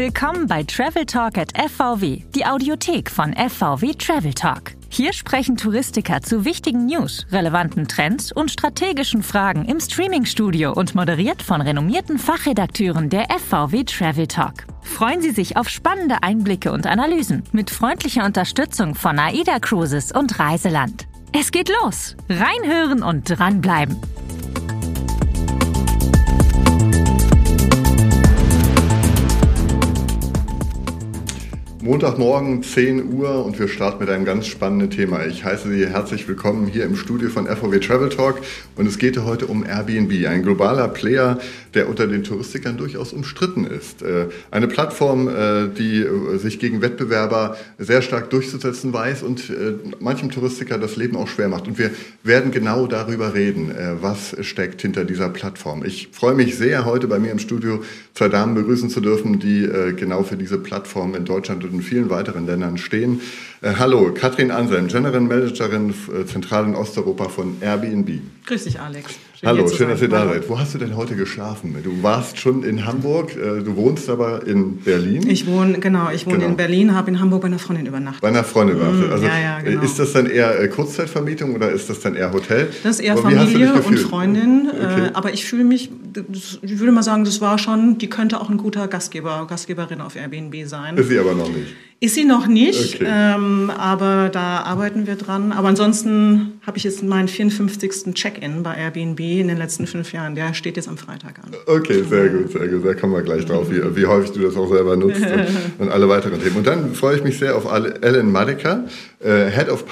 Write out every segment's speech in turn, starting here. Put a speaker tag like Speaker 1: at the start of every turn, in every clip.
Speaker 1: Willkommen bei Travel Talk at FVW, die Audiothek von FVW Travel Talk. Hier sprechen Touristiker zu wichtigen News, relevanten Trends und strategischen Fragen im Streamingstudio und moderiert von renommierten Fachredakteuren der FVW Travel Talk. Freuen Sie sich auf spannende Einblicke und Analysen mit freundlicher Unterstützung von AIDA Cruises und Reiseland. Es geht los! Reinhören und dranbleiben!
Speaker 2: Montagmorgen, 10 Uhr und wir starten mit einem ganz spannenden Thema. Ich heiße Sie herzlich willkommen hier im Studio von FVW Travel Talk und es geht heute um Airbnb, ein globaler Player, der unter den Touristikern durchaus umstritten ist. Eine Plattform, die sich gegen Wettbewerber sehr stark durchzusetzen weiß und manchem Touristiker das Leben auch schwer macht. Und wir werden genau darüber reden, was steckt hinter dieser Plattform. Ich freue mich sehr, heute bei mir im Studio zwei Damen begrüßen zu dürfen, die genau für diese Plattform in Deutschland und in vielen weiteren Ländern stehen. Hallo, Katrin Anselm, General Managerin Zentral- und Osteuropa von Airbnb.
Speaker 3: Grüß dich, Alex.
Speaker 2: Hallo, schön, dass ihr da seid. Wo hast du denn heute geschlafen? Du warst schon in Hamburg, du wohnst aber in Berlin.
Speaker 3: Ich wohne in Berlin, habe in Hamburg bei einer Freundin übernachtet.
Speaker 2: Bei einer Freundin übernachtet. Also
Speaker 3: ja, genau.
Speaker 2: Ist das dann eher Kurzzeitvermietung oder ist das dann eher Hotel?
Speaker 3: Das ist eher Familie und Freundin, okay. Aber ich würde mal sagen, das war schon, die könnte auch ein guter Gastgeberin auf Airbnb sein.
Speaker 2: Ist sie aber noch nicht.
Speaker 3: Ist sie noch nicht,
Speaker 2: okay.
Speaker 3: Aber da arbeiten wir dran. Aber ansonsten habe ich jetzt meinen 54. Check-in bei Airbnb in den letzten 5 Jahren. Der steht jetzt am Freitag an.
Speaker 2: Okay, sehr gut, sehr gut. Da kommen wir gleich drauf, wie häufig du das auch selber nutzt und alle weiteren Themen. Und dann freue ich mich sehr auf Ellen Madecker, Head of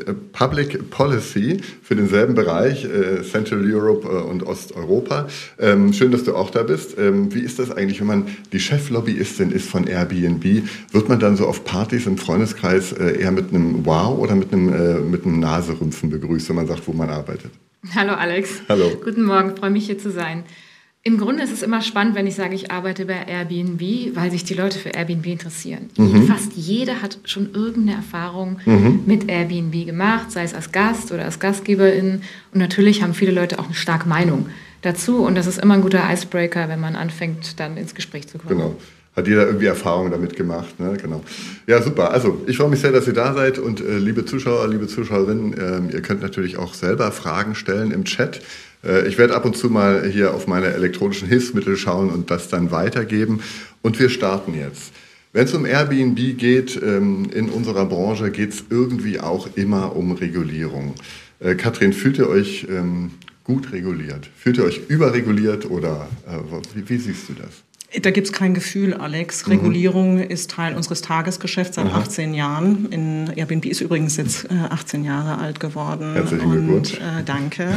Speaker 2: Public Policy für denselben Bereich, Central Europe und Osteuropa. Schön, dass du auch da bist. Wie ist das eigentlich, wenn man die Cheflobbyistin ist von Airbnb? Wird man dann so auf Partys im Freundeskreis eher mit einem Wow oder mit einem Naserümpfen begrüßt, wenn man sagt, wo man arbeitet?
Speaker 4: Hallo Alex.
Speaker 2: Hallo.
Speaker 4: Guten Morgen, freue mich hier zu sein. Im Grunde ist es immer spannend, wenn ich sage, ich arbeite bei Airbnb, weil sich die Leute für Airbnb interessieren. Fast jeder hat schon irgendeine Erfahrung mit Airbnb gemacht, sei es als Gast oder als Gastgeberin. Und natürlich haben viele Leute auch eine starke Meinung dazu. Und das ist immer ein guter Icebreaker, wenn man anfängt, dann ins Gespräch zu kommen.
Speaker 2: Genau. Hat jeder irgendwie Erfahrungen damit gemacht, ne? Genau. Ja, super. Also, ich freue mich sehr, dass ihr da seid und liebe Zuschauer, liebe Zuschauerinnen, ihr könnt natürlich auch selber Fragen stellen im Chat. Ich werde ab und zu mal hier auf meine elektronischen Hilfsmittel schauen und das dann weitergeben. Und wir starten jetzt. Wenn es um Airbnb geht, in unserer Branche geht es irgendwie auch immer um Regulierung. Katrin, fühlt ihr euch gut reguliert? Fühlt ihr euch überreguliert oder wie siehst du das?
Speaker 3: Da gibt es kein Gefühl, Alex. Regulierung ist Teil unseres Tagesgeschäfts seit 18 Jahren. Airbnb ist übrigens jetzt 18 Jahre alt geworden.
Speaker 2: Herzlichen Glückwunsch.
Speaker 3: Danke.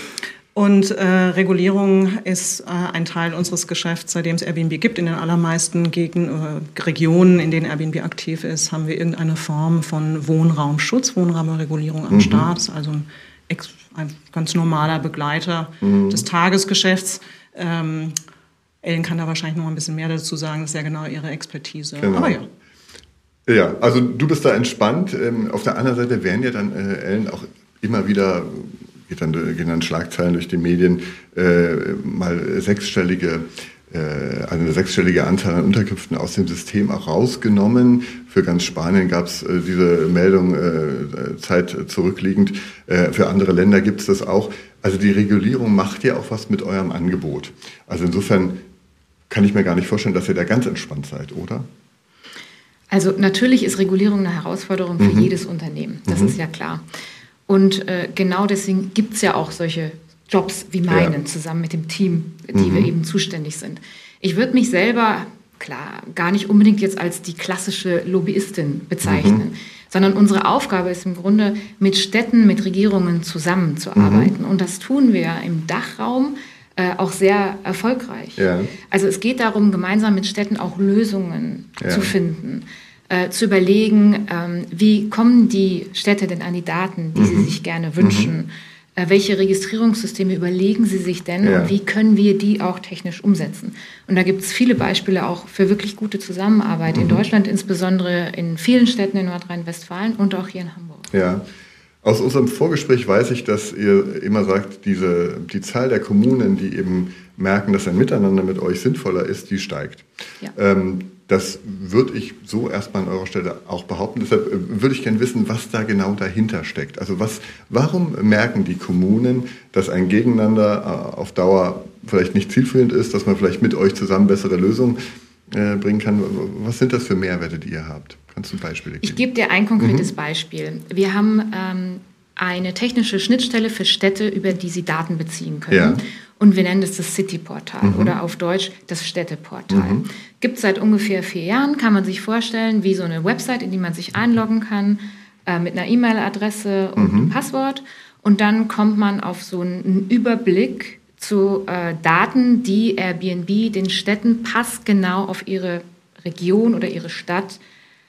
Speaker 3: Und Regulierung ist ein Teil unseres Geschäfts, seitdem es Airbnb gibt. In den allermeisten Regionen, in denen Airbnb aktiv ist, haben wir irgendeine Form von Wohnraumschutz, Wohnraumregulierung am Start. Das ist also ein ganz normaler Begleiter des Tagesgeschäfts. Ellen kann da wahrscheinlich noch ein bisschen mehr dazu sagen. Das ist ja genau ihre Expertise.
Speaker 2: Genau.
Speaker 3: Aber ja.
Speaker 2: Ja, also du bist da entspannt. Auf der anderen Seite werden ja dann, Ellen, auch immer wieder, gehen dann Schlagzeilen durch die Medien, mal eine sechsstellige Anzahl an Unterkünften aus dem System auch rausgenommen. Für ganz Spanien gab es diese Meldung Zeit zurückliegend. Für andere Länder gibt es das auch. Also die Regulierung macht ja auch was mit eurem Angebot. Also insofern kann ich mir gar nicht vorstellen, dass ihr da ganz entspannt seid, oder?
Speaker 4: Also natürlich ist Regulierung eine Herausforderung für jedes Unternehmen. Das ist ja klar. Und genau deswegen gibt es ja auch solche Jobs wie meinen, zusammen mit dem Team, die wir eben zuständig sind. Ich würde mich selber, klar, gar nicht unbedingt jetzt als die klassische Lobbyistin bezeichnen, sondern unsere Aufgabe ist im Grunde, mit Städten, mit Regierungen zusammenzuarbeiten. Und das tun wir im Dachraum auch sehr erfolgreich. Ja. Also es geht darum, gemeinsam mit Städten auch Lösungen zu finden, zu überlegen, wie kommen die Städte denn an die Daten, die sie sich gerne wünschen, welche Registrierungssysteme überlegen sie sich denn und wie können wir die auch technisch umsetzen. Und da gibt es viele Beispiele auch für wirklich gute Zusammenarbeit in Deutschland, insbesondere in vielen Städten in Nordrhein-Westfalen und auch hier in Hamburg.
Speaker 2: Ja. Aus unserem Vorgespräch weiß ich, dass ihr immer sagt, die Zahl der Kommunen, die eben merken, dass ein Miteinander mit euch sinnvoller ist, die steigt. Ja. Das würde ich so erstmal an eurer Stelle auch behaupten. Deshalb würde ich gerne wissen, was da genau dahinter steckt. Also warum merken die Kommunen, dass ein Gegeneinander auf Dauer vielleicht nicht zielführend ist, dass man vielleicht mit euch zusammen bessere Lösungen bringen kann? Was sind das für Mehrwerte, die ihr habt? Kannst du Beispiele geben?
Speaker 4: Ich gebe dir ein konkretes Beispiel. Wir haben eine technische Schnittstelle für Städte, über die sie Daten beziehen können. Ja. Und wir nennen das City-Portal oder auf Deutsch das Städteportal. Gibt es seit ungefähr 4 Jahren, kann man sich vorstellen, wie so eine Website, in die man sich einloggen kann, mit einer E-Mail-Adresse und einem Passwort. Und dann kommt man auf so einen Überblick zu Daten, die Airbnb den Städten passgenau auf ihre Region oder ihre Stadt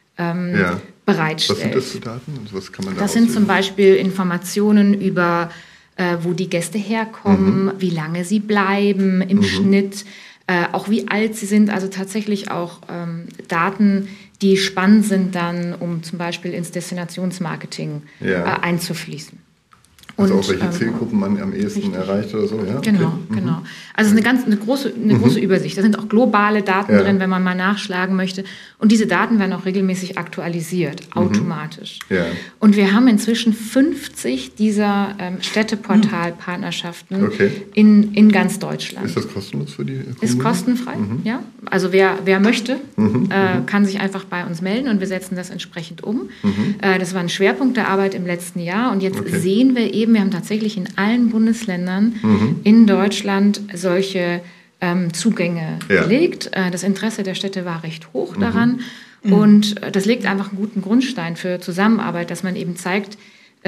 Speaker 4: bereitstellt.
Speaker 2: Was sind das für Daten? Was kann man da
Speaker 4: Das sind zum Beispiel Informationen über, wo die Gäste herkommen, wie lange sie bleiben im Schnitt, auch wie alt sie sind. Also tatsächlich auch Daten, die spannend sind dann, um zum Beispiel ins Destinationsmarketing einzufließen.
Speaker 2: Also auch welche Zielgruppen man am ehesten erreicht oder so, ja?
Speaker 4: Genau, okay. Genau. Also es ist eine große Übersicht. Da sind auch globale Daten drin, wenn man mal nachschlagen möchte. Und diese Daten werden auch regelmäßig aktualisiert, automatisch. Ja. Und wir haben inzwischen 50 dieser Städteportal-Partnerschaften in ganz Deutschland.
Speaker 2: Ist das kostenlos für die Kommunen?
Speaker 4: Ist kostenfrei, ja. Also wer möchte, kann sich einfach bei uns melden und wir setzen das entsprechend um. Das war ein Schwerpunkt der Arbeit im letzten Jahr und jetzt sehen wir eben, wir haben tatsächlich in allen Bundesländern in Deutschland solche Zugänge gelegt. Das Interesse der Städte war recht hoch daran und das legt einfach einen guten Grundstein für Zusammenarbeit, dass man eben zeigt,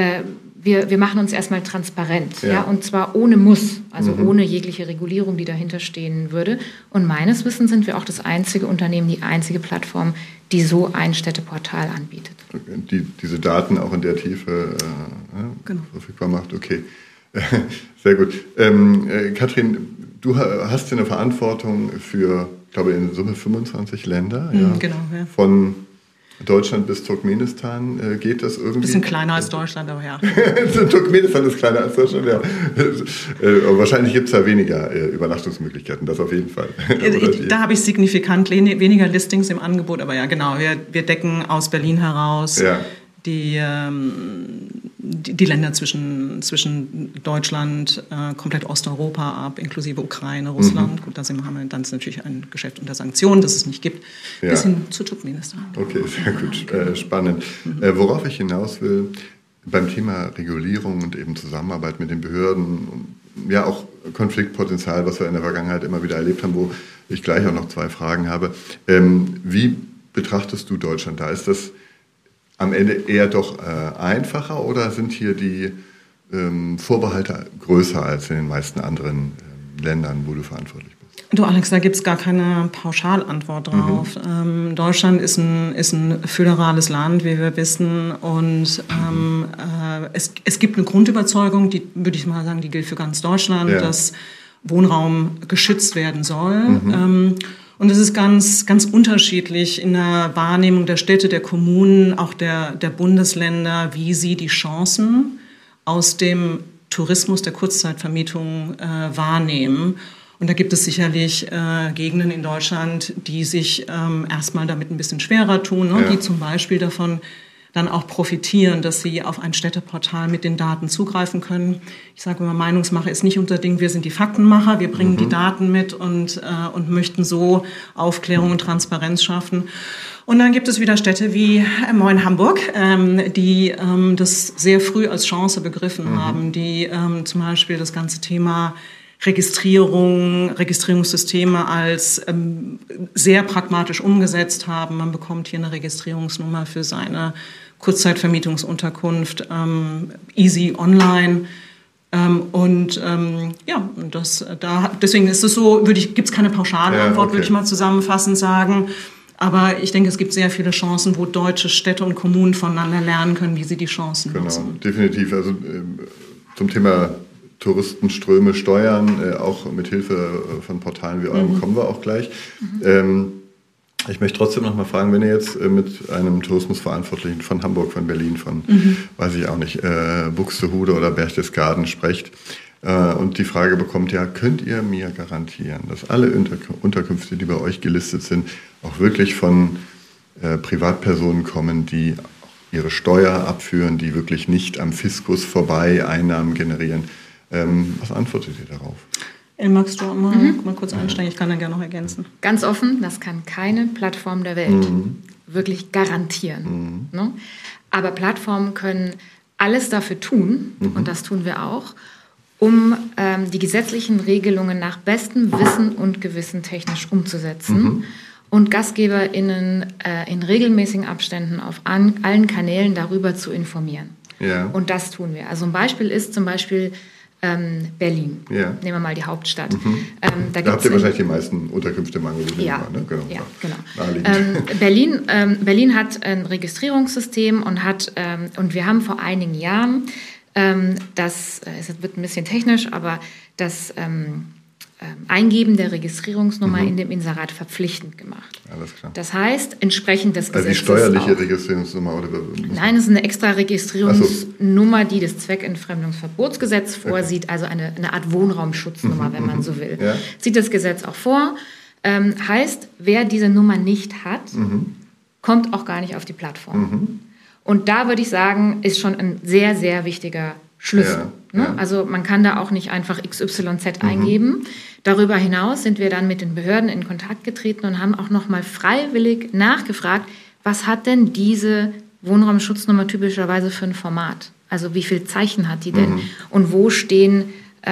Speaker 4: wir machen uns erstmal transparent, und zwar ohne Muss, also ohne jegliche Regulierung, die dahinter stehen würde. Und meines Wissens sind wir auch das einzige Unternehmen, die einzige Plattform, die so ein Städteportal anbietet.
Speaker 2: Die diese Daten auch in der Tiefe verfügbar macht, okay. Sehr gut. Katrin, du hast ja eine Verantwortung für, ich glaube, in Summe 25 Länder.
Speaker 3: Genau, ja.
Speaker 2: Von Deutschland bis Turkmenistan geht das irgendwie?
Speaker 3: Ein bisschen kleiner als Deutschland, aber ja.
Speaker 2: Turkmenistan ist kleiner als Deutschland, ja. Wahrscheinlich gibt es da weniger Übernachtungsmöglichkeiten, das auf jeden Fall.
Speaker 3: Da habe ich signifikant weniger Listings im Angebot, aber ja, genau. Wir decken aus Berlin heraus die Länder zwischen Deutschland, komplett Osteuropa ab, inklusive Ukraine, Russland. Gut, haben wir dann natürlich ein Geschäft unter Sanktionen, das es nicht gibt, bis hin zu Turkmenistan.
Speaker 2: Okay, sehr gut, spannend. Worauf ich hinaus will, beim Thema Regulierung und eben Zusammenarbeit mit den Behörden, ja auch Konfliktpotenzial, was wir in der Vergangenheit immer wieder erlebt haben, wo ich gleich auch noch 2 Fragen habe. Wie betrachtest du Deutschland da? Ist das am Ende eher doch einfacher oder sind hier die Vorbehalte größer als in den meisten anderen Ländern, wo du verantwortlich bist?
Speaker 3: Du Alex, da gibt es gar keine Pauschalantwort drauf. Deutschland ist ein föderales Land, wie wir wissen, und es gibt eine Grundüberzeugung, die würde ich mal sagen, die gilt für ganz Deutschland, dass Wohnraum geschützt werden soll. Und es ist ganz, ganz unterschiedlich in der Wahrnehmung der Städte, der Kommunen, auch der Bundesländer, wie sie die Chancen aus dem Tourismus, der Kurzzeitvermietung wahrnehmen. Und da gibt es sicherlich Gegenden in Deutschland, die sich erstmal damit ein bisschen schwerer tun, die zum Beispiel davon dann auch profitieren, dass sie auf ein Städteportal mit den Daten zugreifen können. Ich sage immer, Meinungsmache ist nicht unser Ding, wir sind die Faktenmacher, wir bringen die Daten mit und möchten so Aufklärung und Transparenz schaffen. Und dann gibt es wieder Städte wie Moin Hamburg, die das sehr früh als Chance begriffen haben, die zum Beispiel das ganze Thema Registrierungssysteme als sehr pragmatisch umgesetzt haben. Man bekommt hier eine Registrierungsnummer für seine Kurzzeitvermietungsunterkunft, easy online. Deswegen ist es so, gibt es keine pauschale Antwort, würde ich mal zusammenfassend sagen. Aber ich denke, es gibt sehr viele Chancen, wo deutsche Städte und Kommunen voneinander lernen können, wie sie die Chancen nutzen.
Speaker 2: Genau, definitiv. Also zum Thema Touristenströme steuern, auch mit Hilfe von Portalen wie eurem kommen wir auch gleich. Ich möchte trotzdem noch mal fragen, wenn ihr jetzt mit einem Tourismusverantwortlichen von Hamburg, von Berlin, von, weiß ich auch nicht, Buxtehude oder Berchtesgaden sprecht und die Frage bekommt, ja, könnt ihr mir garantieren, dass alle Unterkünfte, die bei euch gelistet sind, auch wirklich von Privatpersonen kommen, die ihre Steuer abführen, die wirklich nicht am Fiskus vorbei Einnahmen generieren? Was antwortet ihr darauf?
Speaker 3: Magst du mal kurz einsteigen? Ich kann dann gerne noch ergänzen.
Speaker 4: Ganz offen, das kann keine Plattform der Welt wirklich garantieren. Ne? Aber Plattformen können alles dafür tun, und das tun wir auch, um die gesetzlichen Regelungen nach bestem Wissen und Gewissen technisch umzusetzen und GastgeberInnen in regelmäßigen Abständen auf allen Kanälen darüber zu informieren. Ja. Und das tun wir. Also ein Beispiel ist zum Beispiel Berlin. Ja. Nehmen wir mal die Hauptstadt.
Speaker 2: Da habt ihr wahrscheinlich die meisten Unterkünfte im Angebot.
Speaker 4: Ja,
Speaker 2: ne? Genau.
Speaker 4: Ja, genau. Berlin hat ein Registrierungssystem und wir haben vor einigen Jahren, es wird ein bisschen technisch, aber das Eingeben der Registrierungsnummer in dem Inserat verpflichtend gemacht. Alles klar. Das heißt, entsprechend des Gesetzes.
Speaker 2: Also die steuerliche Registrierungsnummer? Oder
Speaker 4: Nein, es ist eine extra Registrierungsnummer, die das Zweckentfremdungsverbotsgesetz vorsieht, also eine Art Wohnraumschutznummer, wenn man so will. Ja. Sieht das Gesetz auch vor. Heißt, wer diese Nummer nicht hat, kommt auch gar nicht auf die Plattform. Und da würde ich sagen, ist schon ein sehr, sehr wichtiger Schlüssel. Ja, ja. Also man kann da auch nicht einfach XYZ eingeben. Darüber hinaus sind wir dann mit den Behörden in Kontakt getreten und haben auch nochmal freiwillig nachgefragt, was hat denn diese Wohnraumschutznummer typischerweise für ein Format? Also wie viele Zeichen hat die denn? Und wo stehen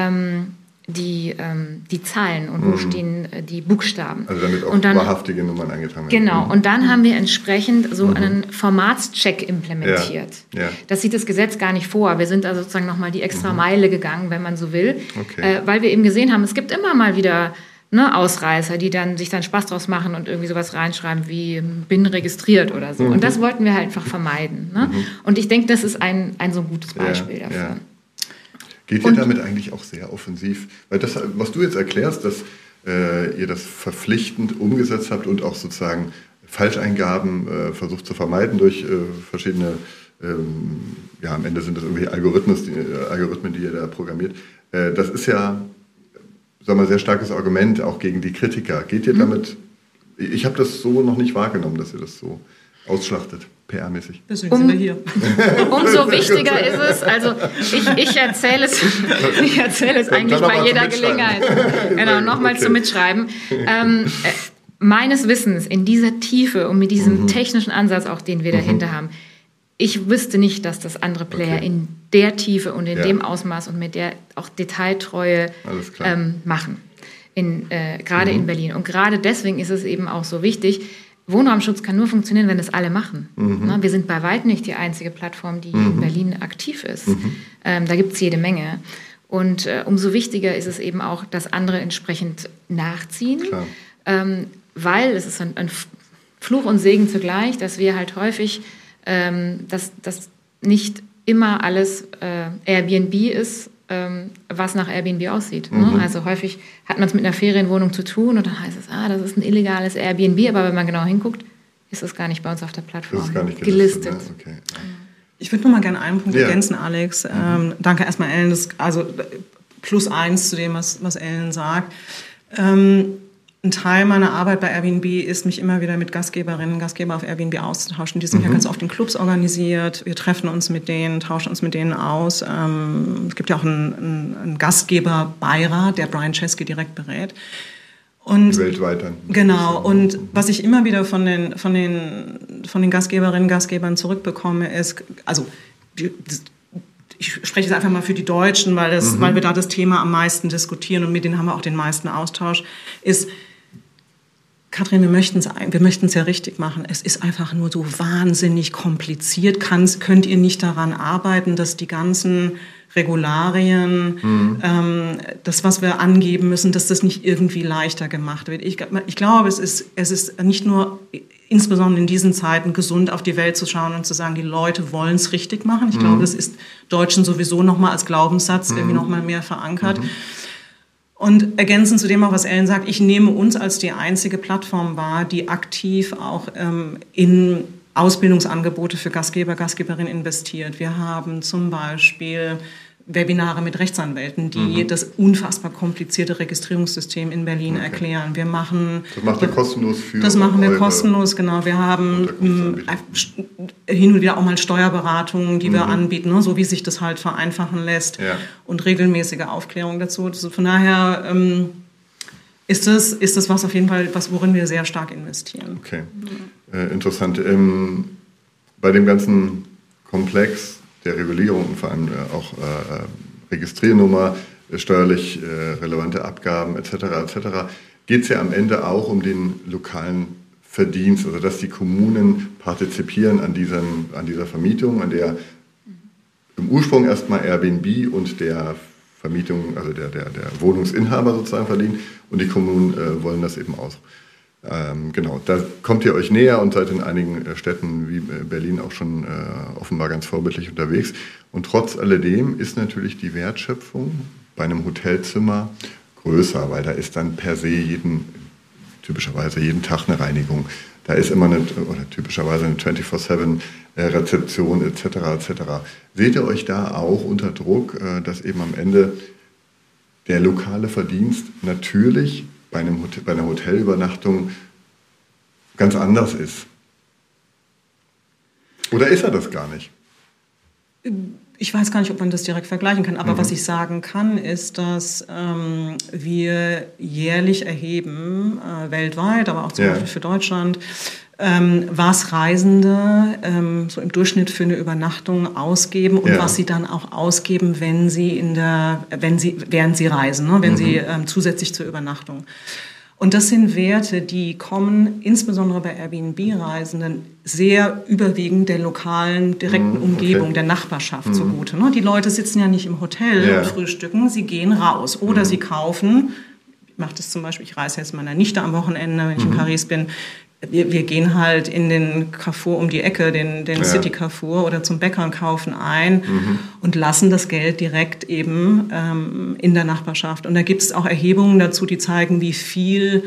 Speaker 4: die Zahlen und wo stehen die Buchstaben? Also
Speaker 2: damit auch wahrhaftige Nummern eingetragen werden.
Speaker 4: Genau, und dann haben wir entsprechend so einen Formatscheck implementiert. Ja. Ja. Das sieht das Gesetz gar nicht vor. Wir sind da sozusagen nochmal die extra Meile gegangen, wenn man so will, weil wir eben gesehen haben, es gibt immer mal wieder Ausreißer, die sich dann Spaß draus machen und irgendwie sowas reinschreiben wie bin registriert oder so. Und das wollten wir halt einfach vermeiden. Ne? Und ich denke, das ist ein so gutes Beispiel dafür. Ja.
Speaker 2: Geht ihr damit eigentlich auch sehr offensiv? Weil das, was du jetzt erklärst, dass ihr das verpflichtend umgesetzt habt und auch sozusagen Falscheingaben versucht zu vermeiden durch verschiedene, am Ende sind das irgendwie Algorithmen, die ihr da programmiert. Das ist ja, sagen wir, ein sehr starkes Argument auch gegen die Kritiker. Geht ihr damit, ich habe das so noch nicht wahrgenommen, dass ihr das so ausschlachtet. PR-mäßig.
Speaker 3: Deswegen sind wir hier.
Speaker 4: Umso wichtiger ist es, also ich erzähle es eigentlich bei jeder Gelegenheit. Genau, nochmal zum Mitschreiben. Meines Wissens in dieser Tiefe und mit diesem technischen Ansatz, auch den wir dahinter haben, ich wüsste nicht, dass das andere Player in der Tiefe und in dem Ausmaß und mit der auch Detailtreue machen. Gerade in Berlin. Und gerade deswegen ist es eben auch so wichtig, Wohnraumschutz kann nur funktionieren, wenn das alle machen. Wir sind bei weitem nicht die einzige Plattform, die in Berlin aktiv ist. Da gibt es jede Menge. Und umso wichtiger ist es eben auch, dass andere entsprechend nachziehen, weil es ist ein Fluch und Segen zugleich, dass wir halt häufig, dass nicht immer alles Airbnb ist, was nach Airbnb aussieht. Also häufig hat man es mit einer Ferienwohnung zu tun und dann heißt es, das ist ein illegales Airbnb, aber wenn man genau hinguckt, ist es gar nicht bei uns auf der Plattform gelistet. Ne? Okay.
Speaker 3: Ich würde noch mal gerne einen Punkt ergänzen, Alex. Danke erstmal, Ellen. Also +1 zu dem, was Ellen sagt. Ein Teil meiner Arbeit bei Airbnb ist, mich immer wieder mit Gastgeberinnen und Gastgebern auf Airbnb auszutauschen. Die sind ja ganz oft in Clubs organisiert. Wir treffen uns mit denen, tauschen uns mit denen aus. Es gibt ja auch einen Gastgeberbeirat, der Brian Chesky direkt berät. Und
Speaker 2: weltweit dann.
Speaker 3: Genau. Und was ich immer wieder von den Gastgeberinnen und Gastgebern zurückbekomme, ist, also ich spreche jetzt einfach mal für die Deutschen, weil wir da das Thema am meisten diskutieren und mit denen haben wir auch den meisten Austausch, ist: Katrin, wir möchten es ja richtig machen. Es ist einfach nur so wahnsinnig kompliziert. Könnt ihr nicht daran arbeiten, dass die ganzen Regularien, das, was wir angeben müssen, dass das nicht irgendwie leichter gemacht wird? Ich glaube, es ist nicht nur, insbesondere in diesen Zeiten, gesund auf die Welt zu schauen und zu sagen, die Leute wollen es richtig machen. Ich glaube, das ist Deutschen sowieso nochmal als Glaubenssatz irgendwie nochmal mehr verankert. Und ergänzend zu dem auch, was Ellen sagt, ich nehme uns als die einzige Plattform wahr, die aktiv auch in Ausbildungsangebote für Gastgeber, Gastgeberinnen investiert. Wir haben zum Beispiel Webinare mit Rechtsanwälten, die das unfassbar komplizierte Registrierungssystem in Berlin erklären. Wir machen
Speaker 2: das macht ihr kostenlos für
Speaker 3: Das machen wir kostenlos, genau. Wir haben hin und wieder auch mal Steuerberatungen, die wir anbieten, ne, so wie sich das halt vereinfachen lässt und regelmäßige Aufklärung dazu. Also von daher ist das was auf jeden Fall, worin wir sehr stark investieren.
Speaker 2: Okay, interessant. Bei dem ganzen Komplex der Regulierung und vor allem auch Registriernummer, steuerlich relevante Abgaben etc. geht es ja am Ende auch um den lokalen Verdienst, also dass die Kommunen partizipieren an dieser Vermietung, an der im Ursprung erstmal Airbnb und der Vermietung, also der Wohnungsinhaber sozusagen verdienen und die Kommunen wollen das eben auch. Genau, da kommt ihr euch näher und seid in einigen Städten wie Berlin auch schon offenbar ganz vorbildlich unterwegs. Und trotz alledem ist natürlich die Wertschöpfung bei einem Hotelzimmer größer, weil da ist dann per se typischerweise jeden Tag eine Reinigung. Da ist immer typischerweise eine 24/7 Rezeption etc. Seht ihr euch da auch unter Druck, dass eben am Ende der lokale Verdienst natürlich bei einer Hotelübernachtung ganz anders ist? Oder ist er das gar nicht?
Speaker 3: Ich weiß gar nicht, ob man das direkt vergleichen kann, aber was ich sagen kann, ist, dass wir jährlich erheben, weltweit, aber auch zum Beispiel für Deutschland, was Reisende so im Durchschnitt für eine Übernachtung ausgeben und was sie dann auch ausgeben, während sie reisen, ne? Wenn sie zusätzlich zur Übernachtung. Und das sind Werte, die kommen insbesondere bei Airbnb-Reisenden sehr überwiegend der lokalen, direkten Umgebung, der Nachbarschaft zugute. Ne? Die Leute sitzen ja nicht im Hotel und frühstücken, sie gehen raus oder sie kaufen. Ich mache das zum Beispiel, ich reise jetzt mit meiner Nichte am Wochenende, wenn ich in Paris bin. Wir gehen halt in den Carrefour um die Ecke, den City Carrefour oder zum Bäcker und kaufen ein und lassen das Geld direkt eben in der Nachbarschaft. Und da gibt es auch Erhebungen dazu, die zeigen, wie viel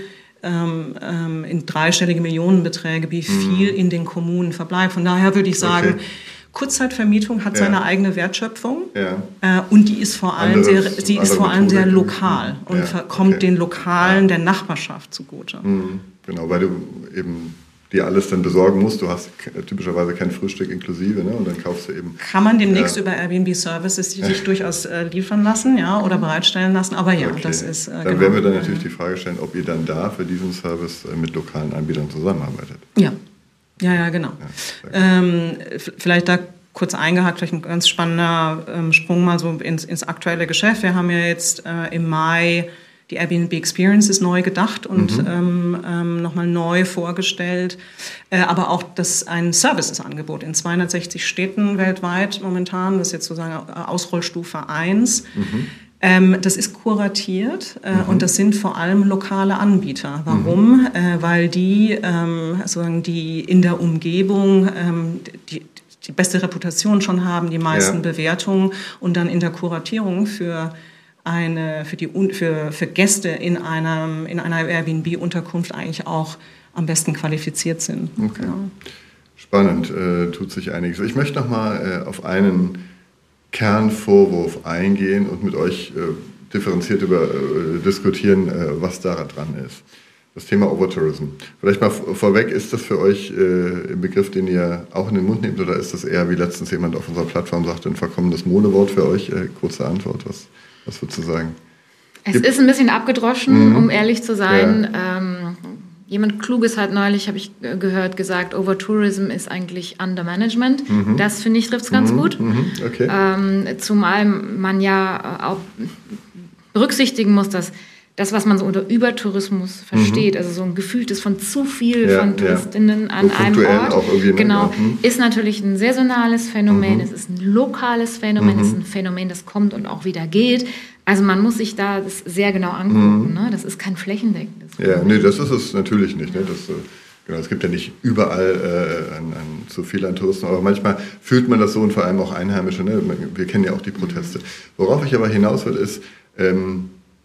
Speaker 3: in dreistellige Millionenbeträge, wie viel in den Kommunen verbleibt. Von daher würde ich sagen, Kurzzeitvermietung hat seine eigene Wertschöpfung und die ist vor allem sehr lokal und kommt den Lokalen der Nachbarschaft zugute.
Speaker 2: Genau, weil du eben dir alles dann besorgen musst. Du hast typischerweise kein Frühstück inklusive, ne? Und dann kaufst du eben...
Speaker 3: Kann man demnächst über Airbnb Services sich durchaus liefern lassen, oder bereitstellen lassen, aber das ist...
Speaker 2: Dann werden wir dann natürlich die Frage stellen, ob ihr dann da für diesen Service mit lokalen Anbietern zusammenarbeitet.
Speaker 3: Ja, genau. Vielleicht da kurz eingehakt, vielleicht ein ganz spannender Sprung mal so ins aktuelle Geschäft. Wir haben ja jetzt im Mai die Airbnb Experience ist neu gedacht und nochmal neu vorgestellt. Aber auch ein Servicesangebot in 260 Städten weltweit momentan. Das ist jetzt sozusagen Ausrollstufe 1. Das ist kuratiert und das sind vor allem lokale Anbieter. Warum? Weil die in der Umgebung die beste Reputation schon haben, die meisten Bewertungen und dann in der Kuratierung für Gäste in einer Airbnb-Unterkunft eigentlich auch am besten qualifiziert sind.
Speaker 2: Okay. Spannend, tut sich einiges. Ich möchte noch mal auf einen Kernvorwurf eingehen und mit euch differenziert diskutieren, was da dran ist. Das Thema Overtourism. Vielleicht mal vorweg, ist das für euch ein Begriff, den ihr auch in den Mund nehmt, oder ist das eher, wie letztens jemand auf unserer Plattform sagte, ein verkommenes Modewort für euch? Kurze Antwort, was würdest du sagen?
Speaker 4: Es ist ein bisschen abgedroschen, um ehrlich zu sein. Jemand Kluges hat neulich, habe ich gehört, gesagt, Overtourism ist eigentlich Undermanagement. Das, finde ich, trifft es ganz gut.
Speaker 2: Okay.
Speaker 4: Zumal man ja auch berücksichtigen muss, dass das, was man so unter Übertourismus versteht, also so ein gefühltes von zu viel von Touristinnen an einem Ort, ist natürlich ein saisonales Phänomen, es ist ein lokales Phänomen, es ist ein Phänomen, das kommt und auch wieder geht. Also man muss sich da das sehr genau angucken. Ne? Das ist kein flächendeckendes Phänomen.
Speaker 2: Das ist es natürlich nicht. Ne? Es gibt ja nicht überall zu viel an Touristen, aber manchmal fühlt man das so und vor allem auch Einheimische. Ne? Wir kennen ja auch die Proteste. Worauf ich aber hinaus will, ist,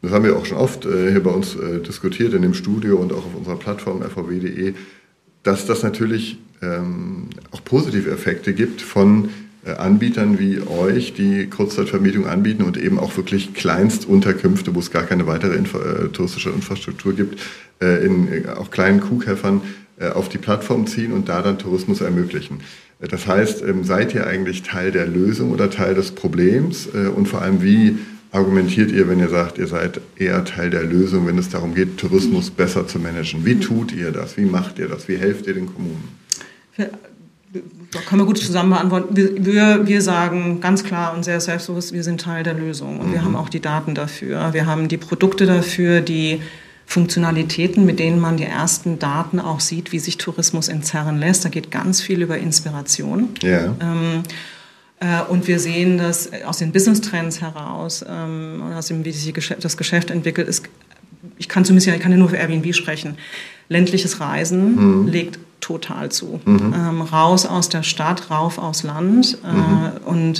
Speaker 2: das haben wir auch schon oft hier bei uns diskutiert in dem Studio und auch auf unserer Plattform fvw.de, dass das natürlich auch positive Effekte gibt von Anbietern wie euch, die Kurzzeitvermietung anbieten und eben auch wirklich Kleinstunterkünfte, wo es gar keine weitere touristische Infrastruktur gibt, in auch kleinen Kuhkäfern auf die Plattform ziehen und da dann Tourismus ermöglichen. Das heißt, seid ihr eigentlich Teil der Lösung oder Teil des Problems? Und vor allem, wie argumentiert ihr, wenn ihr sagt, ihr seid eher Teil der Lösung, wenn es darum geht, Tourismus besser zu managen? Wie tut ihr das? Wie macht ihr das? Wie helft ihr den Kommunen?
Speaker 3: Da können wir gut zusammen beantworten. Wir sagen ganz klar und sehr selbstbewusst, wir sind Teil der Lösung. Und wir haben auch die Daten dafür. Wir haben die Produkte dafür, die Funktionalitäten, mit denen man die ersten Daten auch sieht, wie sich Tourismus entzerren lässt. Da geht ganz viel über Inspiration. Ja. Und wir sehen das aus den Business-Trends heraus, aus dem, wie sich das Geschäft entwickelt. Ich kann ja nur für Airbnb sprechen. Ländliches Reisen legt total zu. Raus aus der Stadt, rauf aufs Land. Und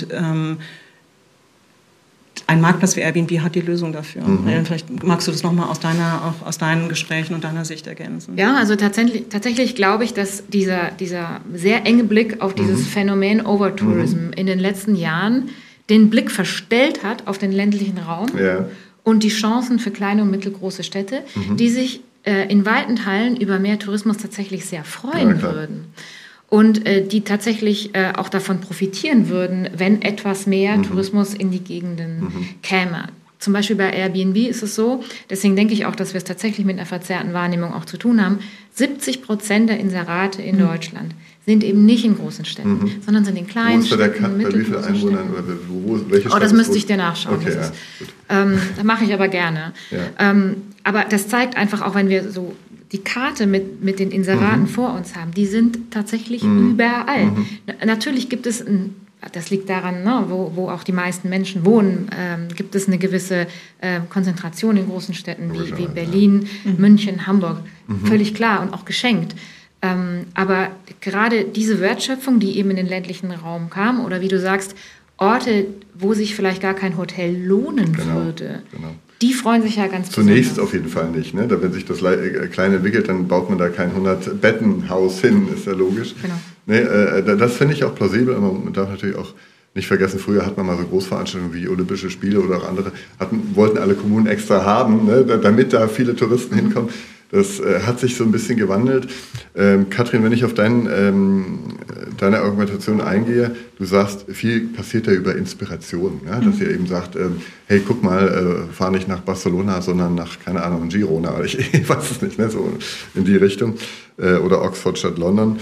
Speaker 3: ein Marktplatz wie Airbnb hat die Lösung dafür. Vielleicht magst du das nochmal aus deinen Gesprächen und deiner Sicht ergänzen.
Speaker 4: Ja, also tatsächlich glaube ich, dass dieser sehr enge Blick auf dieses Phänomen Overtourism in den letzten Jahren den Blick verstellt hat auf den ländlichen Raum und die Chancen für kleine und mittelgroße Städte, die sich in weiten Teilen über mehr Tourismus tatsächlich sehr freuen würden. Und die tatsächlich auch davon profitieren würden, wenn etwas mehr Tourismus in die Gegenden käme. Zum Beispiel bei Airbnb ist es so, deswegen denke ich auch, dass wir es tatsächlich mit einer verzerrten Wahrnehmung auch zu tun haben, 70% der Inserate in Deutschland sind eben nicht in großen Städten, sondern sind in kleinen Städten, mittelgroßen Städten. Welche Stadt das müsste ich dir nachschauen. Okay, das mache ich aber gerne. Ja. Aber das zeigt einfach auch, wenn wir so die Karte mit den Inseraten vor uns haben, die sind tatsächlich überall. Natürlich gibt es, das liegt daran, ne, wo auch die meisten Menschen wohnen, gibt es eine gewisse Konzentration in großen Städten wie Berlin, München, Hamburg. Völlig klar und auch geschenkt. Aber gerade diese Wertschöpfung, die eben in den ländlichen Raum kam, oder wie du sagst, Orte, wo sich vielleicht gar kein Hotel lohnen würde, die freuen sich ja ganz
Speaker 2: Zunächst
Speaker 4: besonders.
Speaker 2: Auf jeden Fall nicht. Ne? Wenn sich das klein entwickelt, dann baut man da kein 100-Betten-Haus hin, ist ja logisch. Genau. Nee, das finde ich auch plausibel, aber man darf natürlich auch nicht vergessen, früher hat man mal so Großveranstaltungen wie Olympische Spiele oder auch andere, wollten alle Kommunen extra haben, ne? Damit da viele Touristen hinkommen. Das hat sich so ein bisschen gewandelt. Katrin, wenn ich auf deine Argumentation eingehe, du sagst, viel passiert ja über Inspiration. Ja? Dass ihr eben sagt, hey, guck mal, fahr nicht nach Barcelona, sondern nach, keine Ahnung, Girona. Oder ich weiß es nicht, ne? So in die Richtung. Oder Oxford statt London.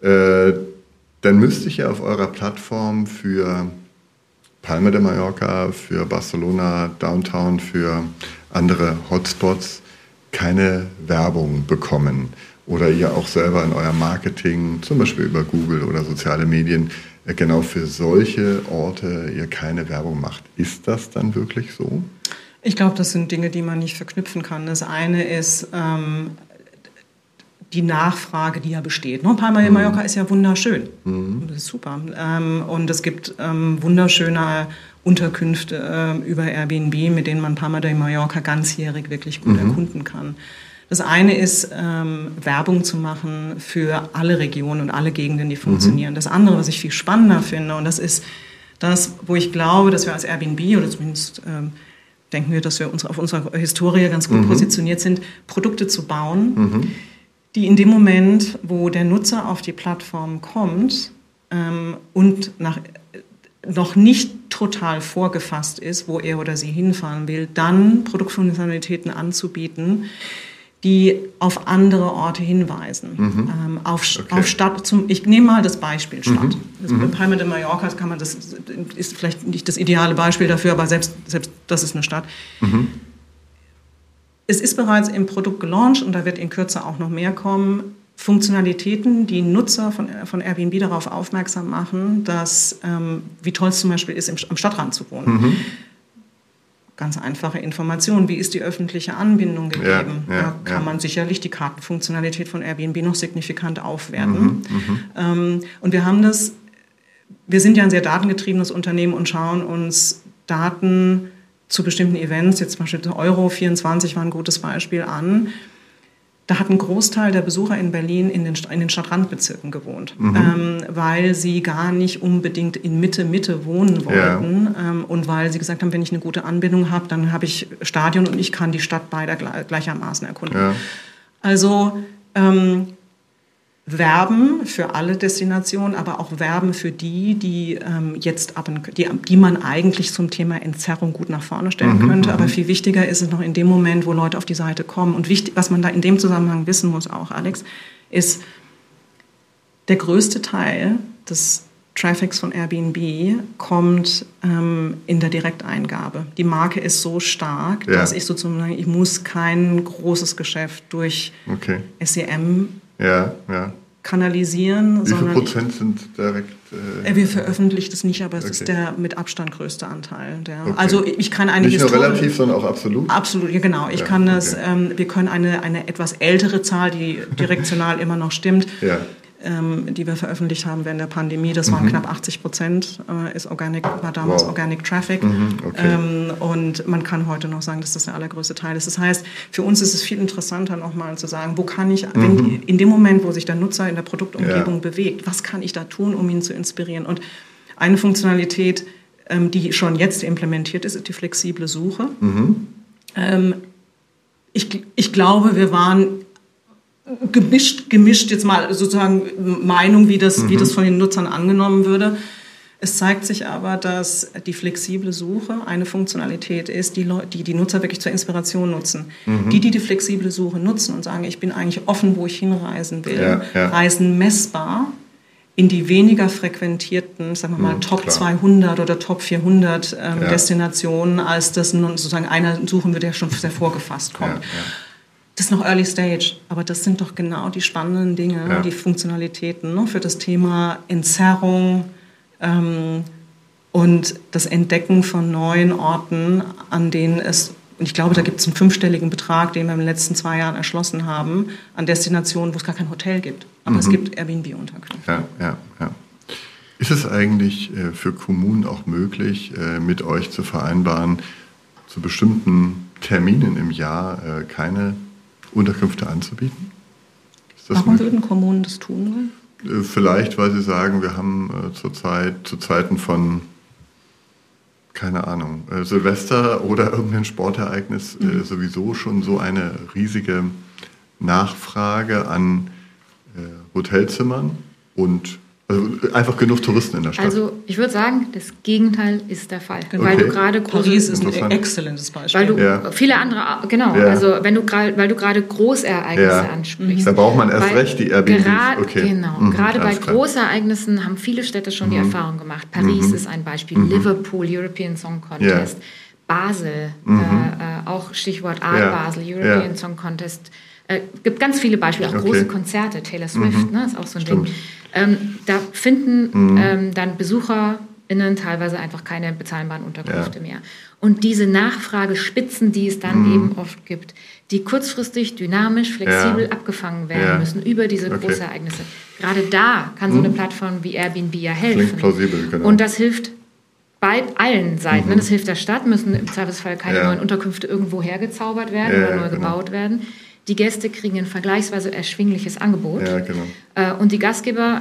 Speaker 2: Dann müsste ich ja auf eurer Plattform für Palma de Mallorca, für Barcelona, Downtown, für andere Hotspots keine Werbung bekommen oder ihr auch selber in eurem Marketing, zum Beispiel über Google oder soziale Medien, genau für solche Orte ihr keine Werbung macht. Ist das dann wirklich so?
Speaker 3: Ich glaube, das sind Dinge, die man nicht verknüpfen kann. Das eine ist die Nachfrage, die ja besteht. Palma de Mallorca ist ja wunderschön. Das ist super. Und es gibt wunderschöne Unterkünfte über Airbnb, mit denen man Palma de Mallorca ganzjährig wirklich gut erkunden kann. Das eine ist, Werbung zu machen für alle Regionen und alle Gegenden, die funktionieren. Das andere, was ich viel spannender finde, und das ist das, wo ich glaube, dass wir als Airbnb, oder zumindest denken wir, dass wir auf unserer Historie ganz gut positioniert sind, Produkte zu bauen, die in dem Moment, wo der Nutzer auf die Plattform kommt und noch nicht total vorgefasst ist, wo er oder sie hinfahren will, dann Produktfunktionalitäten anzubieten, die auf andere Orte hinweisen. Auf Stadt. Ich nehme mal das Beispiel Stadt. Bei Palma de Mallorca ist vielleicht nicht das ideale Beispiel dafür, aber selbst das ist eine Stadt. Es ist bereits im Produkt gelauncht und da wird in Kürze auch noch mehr kommen. Funktionalitäten, die Nutzer von Airbnb darauf aufmerksam machen, dass, wie toll es zum Beispiel ist, am Stadtrand zu wohnen. Ganz einfache Informationen. Wie ist die öffentliche Anbindung gegeben? Da kann man sicherlich die Kartenfunktionalität von Airbnb noch signifikant aufwerten. Und wir sind ja ein sehr datengetriebenes Unternehmen und schauen uns Daten zu bestimmten Events, jetzt zum Beispiel Euro 24 war ein gutes Beispiel an. Da hat ein Großteil der Besucher in Berlin in den Stadtrandbezirken gewohnt, weil sie gar nicht unbedingt in Mitte wohnen wollten und weil sie gesagt haben, wenn ich eine gute Anbindung habe, dann habe ich Stadion und ich kann die Stadt beider gleichermaßen erkunden. Ja. Also werben für alle Destinationen, aber auch werben für die man eigentlich zum Thema Entzerrung gut nach vorne stellen könnte. Aber viel wichtiger ist es noch in dem Moment, wo Leute auf die Seite kommen. Und wichtig, was man da in dem Zusammenhang wissen muss auch, Alex, ist, der größte Teil des Traffics von Airbnb kommt in der Direkteingabe. Die Marke ist so stark, dass ich sozusagen, ich muss kein großes Geschäft durch SEM kanalisieren.
Speaker 2: Wie viel Prozent sind direkt?
Speaker 3: Wir veröffentlichen das nicht, aber es ist der mit Abstand größte Anteil. Also ich kann eine
Speaker 2: nicht nur relativ, sondern auch absolut?
Speaker 3: Absolut, ja genau. Ich kann das, wir können eine etwas ältere Zahl, die direktional immer noch stimmt, die wir veröffentlicht haben während der Pandemie, das waren knapp 80%, war damals Organic Traffic. Und man kann heute noch sagen, dass das der allergrößte Teil ist. Das heißt, für uns ist es viel interessanter, nochmal zu sagen, wo kann ich, in dem Moment, wo sich der Nutzer in der Produktumgebung bewegt, was kann ich da tun, um ihn zu inspirieren? Und eine Funktionalität, die schon jetzt implementiert ist die flexible Suche. Ich glaube, wir waren gemischt jetzt mal sozusagen Meinung, wie das von den Nutzern angenommen würde. Es zeigt sich aber, dass die flexible Suche eine Funktionalität ist, die Nutzer wirklich zur Inspiration nutzen. Die flexible Suche nutzen und sagen, ich bin eigentlich offen, wo ich hinreisen will, reisen messbar in die weniger frequentierten, sagen wir mal, Top 200 oder Top 400 Destinationen, als das sozusagen einer suchen würde, der schon sehr vorgefasst kommt. Das ist noch Early Stage, aber das sind doch genau die spannenden Dinge, die Funktionalitäten für das Thema Entzerrung und das Entdecken von neuen Orten, an denen es, und ich glaube, da gibt es einen 5-stelligen Betrag, den wir in den letzten 2 Jahren erschlossen haben, an Destinationen, wo es gar kein Hotel gibt. Aber es gibt Airbnb-Unterkünfte.
Speaker 2: Ja. Ist es eigentlich für Kommunen auch möglich, mit euch zu vereinbaren, zu bestimmten Terminen im Jahr keine Unterkünfte anzubieten?
Speaker 3: Warum würden Kommunen das tun?
Speaker 2: Vielleicht, weil sie sagen, wir haben zu Zeiten von, keine Ahnung, Silvester oder irgendein Sportereignis sowieso schon so eine riesige Nachfrage an Hotelzimmern und einfach genug Touristen in der Stadt.
Speaker 4: Also ich würde sagen, das Gegenteil ist der Fall. Weil du gerade
Speaker 3: Paris ist ein exzellentes Beispiel.
Speaker 4: Weil du viele andere, also weil du gerade Großereignisse ansprichst.
Speaker 2: Da braucht man erst recht die Airbnbs.
Speaker 4: Gerade bei Großereignissen haben viele Städte schon die Erfahrung gemacht. Paris ist ein Beispiel, Liverpool, European Song Contest, Basel, auch Stichwort Art Basel, European Song Contest. Gibt ganz viele Beispiele, auch große Konzerte, Taylor Swift, ist auch so ein Ding. Da finden dann BesucherInnen teilweise einfach keine bezahlbaren Unterkünfte mehr. Und diese Nachfragespitzen, die es dann eben oft gibt, die kurzfristig, dynamisch, flexibel abgefangen werden müssen über diese Großereignisse. Gerade da kann so eine Plattform wie Airbnb ja helfen.
Speaker 2: Klingt plausibel, genau.
Speaker 4: Und das hilft bei allen Seiten. Das hilft der Stadt, müssen im Zweifelsfall keine neuen Unterkünfte irgendwo hergezaubert werden oder neu gebaut werden. Die Gäste kriegen ein vergleichsweise erschwingliches Angebot. Ja, genau. Und die Gastgeber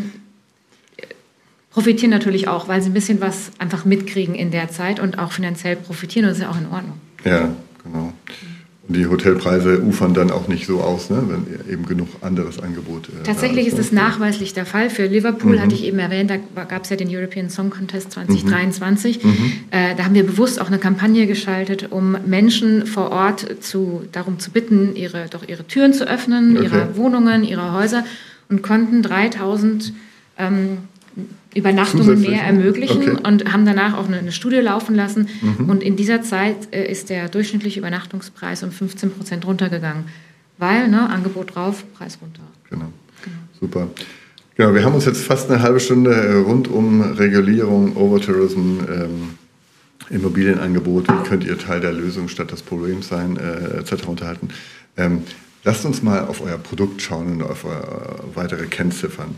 Speaker 4: profitieren natürlich auch, weil sie ein bisschen was einfach mitkriegen in der Zeit und auch finanziell profitieren. Und das ist ja auch in Ordnung.
Speaker 2: Ja, genau. Und die Hotelpreise ufern dann auch nicht so aus, ne, wenn eben genug anderes Angebot
Speaker 4: Tatsächlich ist das nachweislich der Fall. Für Liverpool hatte ich eben erwähnt, da gab es ja den European Song Contest 2023. Da haben wir bewusst auch eine Kampagne geschaltet, um Menschen vor Ort darum zu bitten, ihre Türen zu öffnen, ihre Wohnungen, ihre Häuser, und konnten 3000 Übernachtungen mehr ermöglichen und haben danach auch eine Studie laufen lassen. Und in dieser Zeit ist der durchschnittliche Übernachtungspreis um 15% runtergegangen. Weil, Angebot drauf, Preis runter.
Speaker 2: Genau. Super. Genau, wir haben uns jetzt fast eine halbe Stunde rund um Regulierung, Overtourism, Immobilienangebot, wie könnt ihr Teil der Lösung statt des Problems sein, etc. unterhalten. Lasst uns mal auf euer Produkt schauen und auf weitere Kennziffern.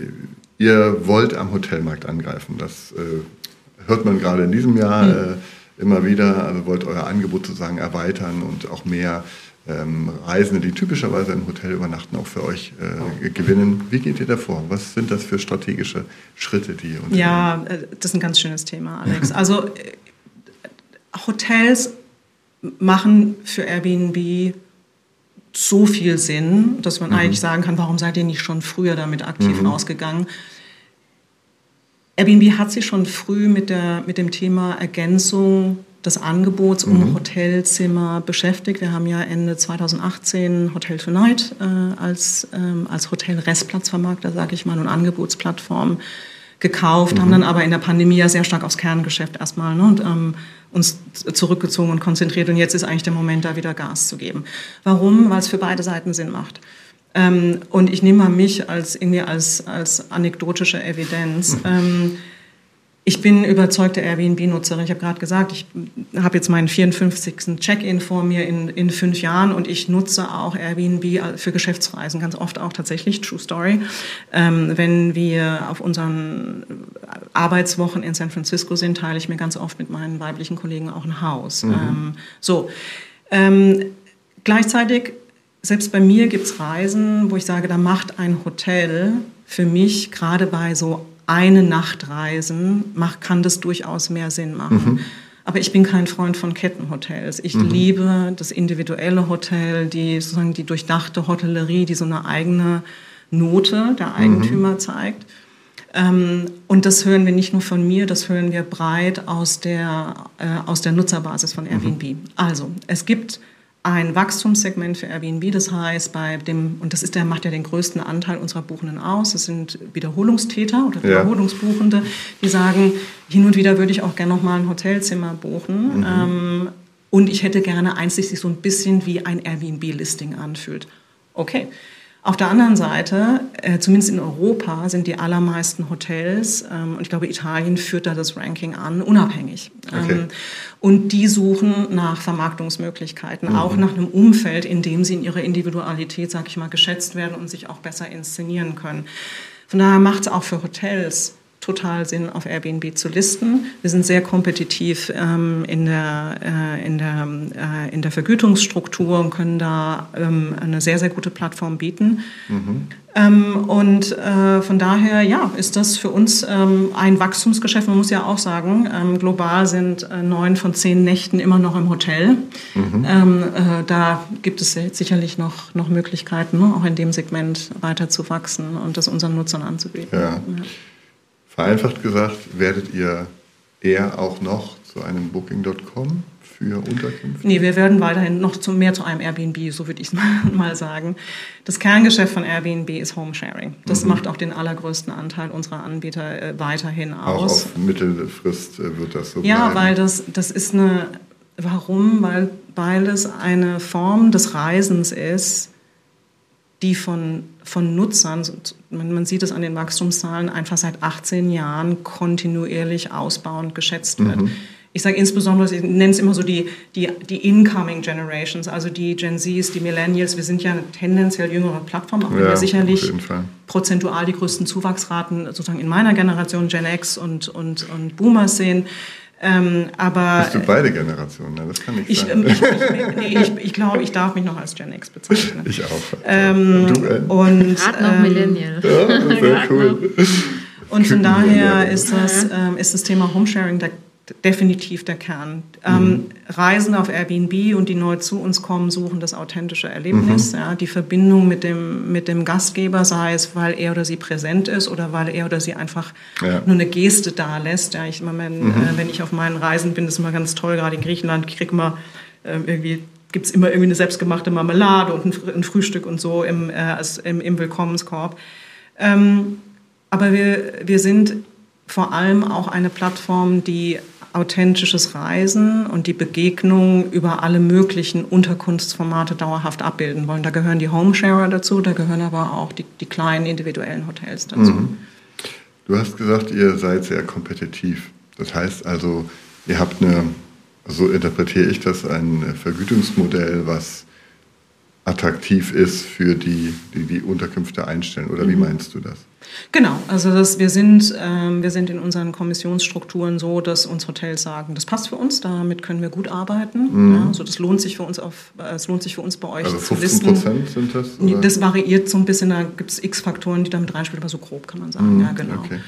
Speaker 2: Ihr wollt am Hotelmarkt angreifen. Das hört man gerade in diesem Jahr immer wieder, also wollt euer Angebot sozusagen erweitern und auch mehr Reisende, die typischerweise im Hotel übernachten, auch für euch gewinnen. Wie geht ihr da vor? Was sind das für strategische Schritte, die ihr unternehmen?
Speaker 3: Ja, das ist ein ganz schönes Thema, Alex. Also Hotels machen für Airbnb so viel Sinn, dass man eigentlich sagen kann, warum seid ihr nicht schon früher damit aktiv rausgegangen? Airbnb hat sich schon früh mit dem Thema Ergänzung des Angebots um Hotelzimmer beschäftigt. Wir haben ja Ende 2018 Hotel Tonight als Hotel-Restplatzvermarkter, sage ich mal, und Angebotsplattform gekauft, haben dann aber in der Pandemie ja sehr stark aufs Kerngeschäft erstmal und uns zurückgezogen und konzentriert. Und jetzt ist eigentlich der Moment, da wieder Gas zu geben. Warum? Weil es für beide Seiten Sinn macht. Und ich nehme mal mich als anekdotische Evidenz. Ich bin überzeugte Airbnb-Nutzerin. Ich habe gerade gesagt, ich habe jetzt meinen 54. Check-in vor mir in 5 Jahren und ich nutze auch Airbnb für Geschäftsreisen, ganz oft auch tatsächlich, True Story. Wenn wir auf unseren Arbeitswochen in San Francisco sind, teile ich mir ganz oft mit meinen weiblichen Kollegen auch ein Haus. Gleichzeitig, selbst bei mir gibt es Reisen, wo ich sage, da macht ein Hotel für mich gerade bei so eine Nachtreisen kann das durchaus mehr Sinn machen. Aber ich bin kein Freund von Kettenhotels. Ich liebe das individuelle Hotel, die durchdachte Hotellerie, die so eine eigene Note der Eigentümer zeigt. Und das hören wir nicht nur von mir, das hören wir breit aus der Nutzerbasis von Airbnb. Also, es gibt ein Wachstumssegment für Airbnb, das heißt und das macht ja den größten Anteil unserer Buchenden aus, das sind Wiederholungstäter oder Wiederholungsbuchende, die sagen, hin und wieder würde ich auch gerne noch mal ein Hotelzimmer buchen und ich hätte gerne eins, das sich so ein bisschen wie ein Airbnb-Listing anfühlt. Okay. Auf der anderen Seite, zumindest in Europa, sind die allermeisten Hotels, und ich glaube, Italien führt da das Ranking an, unabhängig. Okay. Und die suchen nach Vermarktungsmöglichkeiten, auch nach einem Umfeld, in dem sie in ihrer Individualität, sag ich mal, geschätzt werden und sich auch besser inszenieren können. Von daher macht es auch für Hotels total Sinn, auf Airbnb zu listen. Wir sind sehr kompetitiv in der Vergütungsstruktur und können da eine sehr, sehr gute Plattform bieten. Von daher, ja, ist das für uns ein Wachstumsgeschäft. Man muss ja auch sagen, global sind 9 von 10 Nächten immer noch im Hotel. Da gibt es sicherlich noch Möglichkeiten, auch in dem Segment weiter zu wachsen und das unseren Nutzern anzubieten.
Speaker 2: Ja. Vereinfacht gesagt, werdet ihr eher auch noch zu einem Booking.com für Unterkünfte?
Speaker 3: Nee, wir werden weiterhin noch mehr zu einem Airbnb, so würde ich es mal sagen. Das Kerngeschäft von Airbnb ist Homesharing. Das macht auch den allergrößten Anteil unserer Anbieter weiterhin aus.
Speaker 2: Auch auf Mittelfrist wird das so bleiben?
Speaker 3: Ja, weil das ist warum? Weil es eine Form des Reisens ist, die von Nutzern, man sieht es an den Wachstumszahlen, einfach seit 18 Jahren kontinuierlich ausbauend geschätzt wird. Ich sage insbesondere, ich nenne es immer so die Incoming Generations, also die Gen Zs, die Millennials. Wir sind ja eine tendenziell jüngere Plattform, auch wenn wir sicherlich prozentual die größten Zuwachsraten sozusagen in meiner Generation Gen X und Boomers sehen. Aber
Speaker 2: bist du beide Generationen? Ne? Das kann nicht sein.
Speaker 3: Ich glaube, ich darf mich noch als Gen X bezeichnen.
Speaker 2: Ich auch.
Speaker 4: Gerade noch Millennial.
Speaker 2: Ja, sehr cool.
Speaker 3: Und von daher ist das Thema Homesharing definitiv der Kern. Reisende auf Airbnb und die neu zu uns kommen, suchen das authentische Erlebnis, die Verbindung mit dem Gastgeber, sei es, weil er oder sie präsent ist oder weil er oder sie einfach nur eine Geste da lässt. Ja, wenn ich auf meinen Reisen bin, das ist immer ganz toll, gerade in Griechenland, gibt es immer irgendwie eine selbstgemachte Marmelade und ein Frühstück und so im Willkommenskorb. Aber wir sind vor allem auch eine Plattform, die authentisches Reisen und die Begegnung über alle möglichen Unterkunftsformate dauerhaft abbilden wollen. Da gehören die Homesharer dazu, da gehören aber auch die kleinen individuellen Hotels dazu.
Speaker 2: Du hast gesagt, ihr seid sehr kompetitiv. Das heißt also, ihr habt so interpretiere ich das, ein Vergütungsmodell, was attraktiv ist für die Unterkünfte einstellen. Oder wie meinst du das?
Speaker 3: Genau, also wir sind in unseren Kommissionsstrukturen so, dass uns Hotels sagen, das passt für uns, damit können wir gut arbeiten. Ja, also das lohnt sich für uns bei euch
Speaker 2: also
Speaker 3: zu listen.
Speaker 2: 15% sind das? Oder?
Speaker 3: Das variiert so ein bisschen, da gibt es X-Faktoren, die damit reinspielen, aber so grob kann man sagen, ja genau.
Speaker 2: Okay.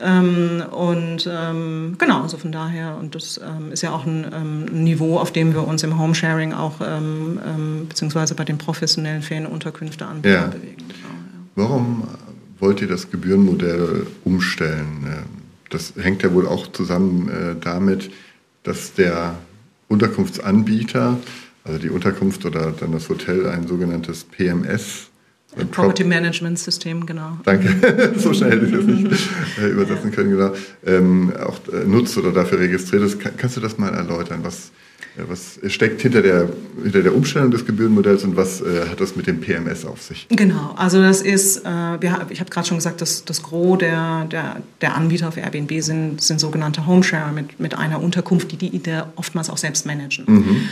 Speaker 3: Genau, also von daher, und das ist ja auch ein Niveau, auf dem wir uns im Homesharing auch beziehungsweise bei den professionellen Ferienunterkünfteanbietern bewegen. Genau, ja.
Speaker 2: Warum wollt ihr das Gebührenmodell umstellen? Das hängt ja wohl auch zusammen damit, dass der Unterkunftsanbieter, also die Unterkunft oder dann das Hotel, ein sogenanntes PMS,
Speaker 3: Property Management System, genau.
Speaker 2: Danke, so schnell hätte ich das nicht übersetzen können, genau. Auch nutzt oder dafür registriert ist. Kannst du das mal erläutern? Was steckt hinter der Umstellung des Gebührenmodells und was hat das mit dem PMS auf sich?
Speaker 3: Genau, also das ist, ich habe gerade schon gesagt, das Gros der Anbieter auf Airbnb sind sogenannte Homeshare mit einer Unterkunft, die oftmals auch selbst managen.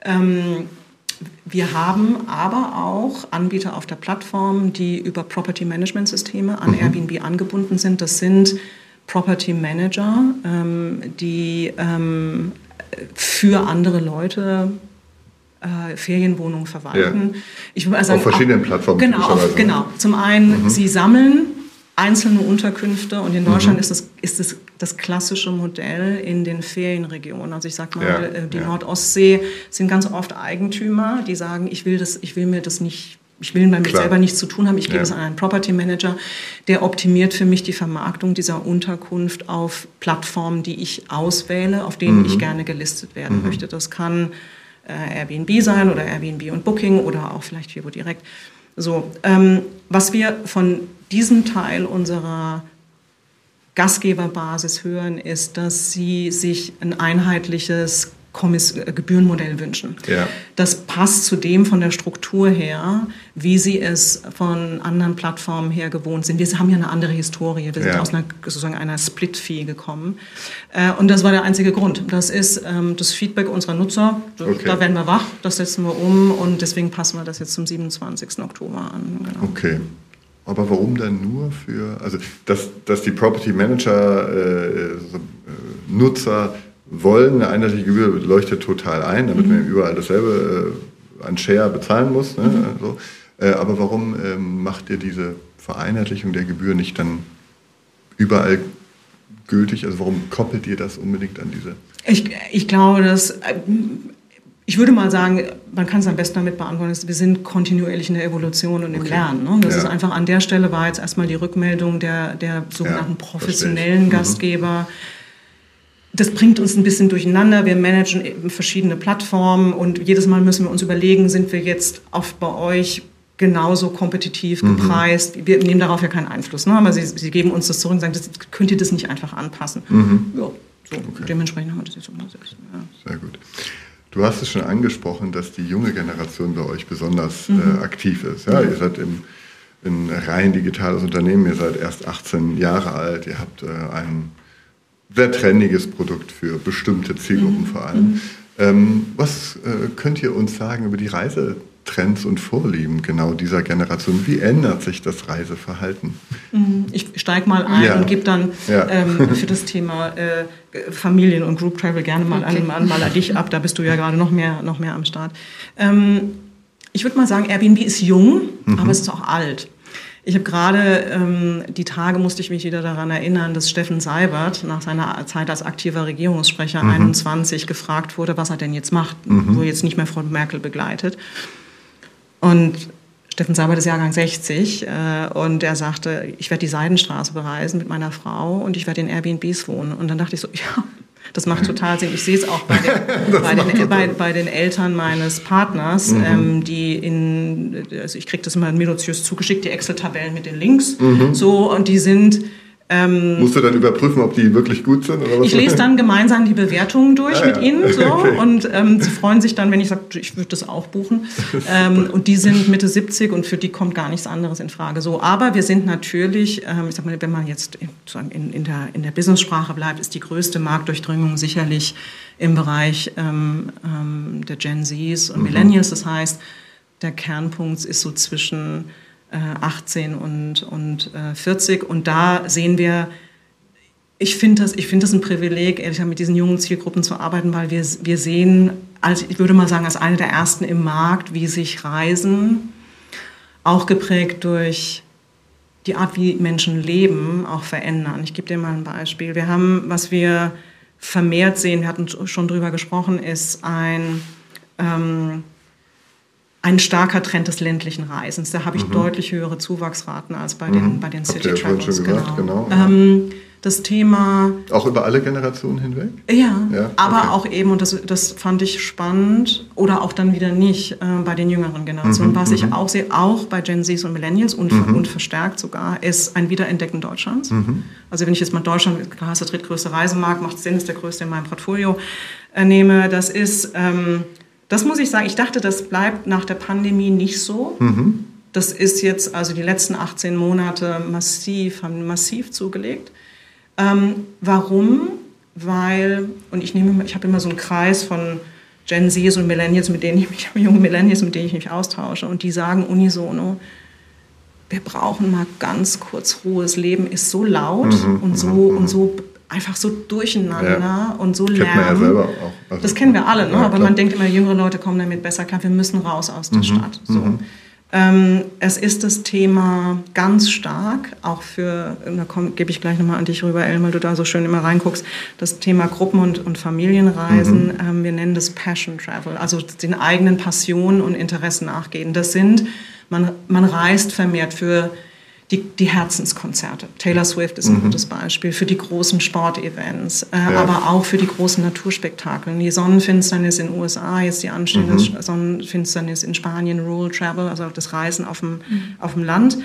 Speaker 3: Wir haben aber auch Anbieter auf der Plattform, die über Property Management Systeme an Airbnb angebunden sind. Das sind Property Manager, die für andere Leute Ferienwohnungen verwalten. Ich würde sagen,
Speaker 2: auf verschiedenen Plattformen.
Speaker 3: Genau. Zum einen, sie sammeln einzelne Unterkünfte und in Deutschland ist das klassische Modell in den Ferienregionen. Also ich sage mal, die Nordostsee sind ganz oft Eigentümer, die sagen, ich will bei mir selber nichts zu tun haben, ich gebe es an einen Property Manager, der optimiert für mich die Vermarktung dieser Unterkunft auf Plattformen, die ich auswähle, auf denen ich gerne gelistet werden möchte. Das kann Airbnb sein oder Airbnb und Booking oder auch vielleicht Vivo Direkt. So, was wir von diesem Teil unserer Gastgeberbasis hören, ist, dass sie sich ein einheitliches Gebührenmodell wünschen. Ja. Das passt zu dem von der Struktur her, wie sie es von anderen Plattformen her gewohnt sind. Wir haben ja eine andere Historie. Wir sind aus einer Split-Fee gekommen. Und das war der einzige Grund. Das ist das Feedback unserer Nutzer. Da werden wir wach, das setzen wir um und deswegen passen wir das jetzt zum 27. Oktober an. Genau.
Speaker 2: Okay. Aber warum dann nur also dass die Property Manager Nutzer wollen, eine einheitliche Gebühr leuchtet total ein, damit man überall dasselbe an Share bezahlen muss. Ne? So. Aber warum macht ihr diese Vereinheitlichung der Gebühr nicht dann überall gültig? Also warum koppelt ihr das unbedingt an diese?
Speaker 3: Ich glaube, ich würde mal sagen, man kann es am besten damit beantworten, wir sind kontinuierlich in der Evolution und im Lernen. Ne? Das ist einfach an der Stelle war jetzt erstmal die Rückmeldung der sogenannten professionellen Gastgeber. Das bringt uns ein bisschen durcheinander. Wir managen verschiedene Plattformen und jedes Mal müssen wir uns überlegen, sind wir jetzt bei euch genauso kompetitiv gepreist? Wir nehmen darauf ja keinen Einfluss, ne? Aber Sie geben uns das zurück und sagen, könnt ihr das nicht einfach anpassen? Dementsprechend haben wir das jetzt umgesetzt. Ja.
Speaker 2: Sehr gut. Du hast es schon angesprochen, dass die junge Generation bei euch besonders aktiv ist. Ja, ihr seid ein rein digitales Unternehmen, ihr seid erst 18 Jahre alt, ihr habt ein sehr trendiges Produkt für bestimmte Zielgruppen vor allem. Was könnt ihr uns sagen über die Reisetrends und Vorlieben genau dieser Generation? Wie ändert sich das Reiseverhalten?
Speaker 3: Ich steige mal ein und gebe dann für das Thema Familien- und Group Travel gerne mal an dich ab. Da bist du ja gerade noch mehr am Start. Ich würde mal sagen, Airbnb ist jung, aber es ist auch alt. Ich habe gerade, die Tage musste ich mich wieder daran erinnern, dass Steffen Seibert nach seiner Zeit als aktiver Regierungssprecher 21 gefragt wurde, was er denn jetzt macht, wo er jetzt nicht mehr Frau Merkel begleitet. Und Steffen Seibert ist Jahrgang 60 und er sagte, ich werde die Seidenstraße bereisen mit meiner Frau und ich werde in Airbnbs wohnen. Und dann dachte ich so, ja, das macht total Sinn. Ich sehe es auch bei den Eltern meines Partners, also ich kriege das immer minutiös zugeschickt, die Excel-Tabellen mit den Links, so, und die sind...
Speaker 2: Musst du dann überprüfen, ob die wirklich gut sind? Oder was?
Speaker 3: Ich lese dann gemeinsam die Bewertungen durch mit ihnen so, und sie freuen sich dann, wenn ich sage, ich würde das auch buchen. Und die sind Mitte 70 und für die kommt gar nichts anderes in Frage. So, aber wir sind natürlich, ich sag mal, wenn man jetzt in der Business-Sprache bleibt, ist die größte Marktdurchdringung sicherlich im Bereich der Gen Zs und Millennials. Das heißt, der Kernpunkt ist so zwischen 18 und 40. Und da sehen wir, ich finde das ein Privileg, ehrlich gesagt, mit diesen jungen Zielgruppen zu arbeiten, weil wir sehen, ich würde mal sagen, als eine der ersten im Markt, wie sich Reisen, auch geprägt durch die Art, wie Menschen leben, auch verändern. Ich gebe dir mal ein Beispiel. Wir haben, was wir vermehrt sehen, wir hatten schon drüber gesprochen, ist ein starker Trend des ländlichen Reisens. Da habe ich deutlich höhere Zuwachsraten als bei den City Travels.
Speaker 2: Genau.
Speaker 3: Das Thema...
Speaker 2: Auch über alle Generationen hinweg?
Speaker 3: Ja, aber auch eben, und das fand ich spannend, oder auch dann wieder nicht bei den jüngeren Generationen. Was ich auch sehe, auch bei Gen Zs und Millennials und verstärkt sogar, ist ein Wiederentdecken Deutschlands. Also wenn ich jetzt mal Deutschland, klar ist der drittgrößte Reisemarkt, macht Sinn, ist der größte in meinem Portfolio, nehme, das ist... Das muss ich sagen, ich dachte, das bleibt nach der Pandemie nicht so. Das ist jetzt, also die letzten 18 Monate haben massiv zugelegt. Warum? Weil, und ich habe immer so einen Kreis von Gen Zs und Millennials, junge Millennials, mit denen ich mich austausche, und die sagen unisono, wir brauchen mal ganz kurz Ruhe. Das Leben ist so laut und so einfach so durcheinander und so Lärm.
Speaker 2: Kennt man ja selber auch. Also,
Speaker 3: das kennen wir alle, ne?
Speaker 2: Ja,
Speaker 3: aber man denkt immer, jüngere Leute kommen damit besser klar. Wir müssen raus aus der Stadt. So. Es ist das Thema ganz stark, auch für, da gebe ich gleich nochmal an dich rüber, Ellen, weil du da so schön immer reinguckst, das Thema Gruppen- und Familienreisen. Wir nennen das Passion Travel, also den eigenen Passionen und Interessen nachgehen. Das sind, man reist vermehrt für die Herzenskonzerte. Taylor Swift ist ein gutes Beispiel für die großen Sportevents, aber auch für die großen Naturspektakel. Die Sonnenfinsternis in den USA, jetzt die anstehende Sonnenfinsternis in Spanien, Rural Travel, also das Reisen auf dem Land.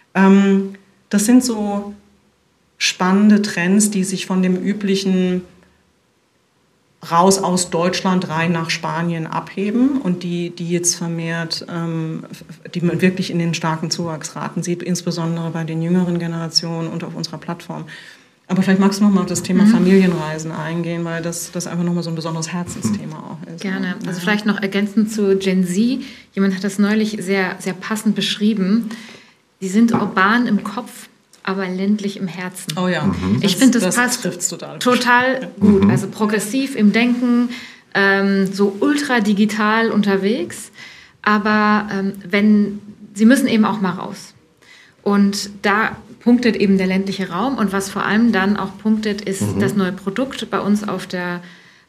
Speaker 3: Das sind so spannende Trends, die sich von dem üblichen raus aus Deutschland rein nach Spanien abheben und die jetzt vermehrt, die man wirklich in den starken Zuwachsraten sieht, insbesondere bei den jüngeren Generationen und auf unserer Plattform. Aber vielleicht magst du noch mal auf das Thema Familienreisen eingehen, weil das einfach noch mal so ein besonderes Herzensthema auch ist.
Speaker 4: Gerne. Also vielleicht noch ergänzend zu Gen Z. Jemand hat das neulich sehr, sehr passend beschrieben. Die sind urban im Kopf, aber ländlich im Herzen.
Speaker 3: Oh ja.
Speaker 4: Ich finde, das passt total gut. Also progressiv im Denken, so ultra digital unterwegs, aber sie müssen eben auch mal raus. Und da punktet eben der ländliche Raum, und was vor allem dann auch punktet, ist das neue Produkt bei uns auf der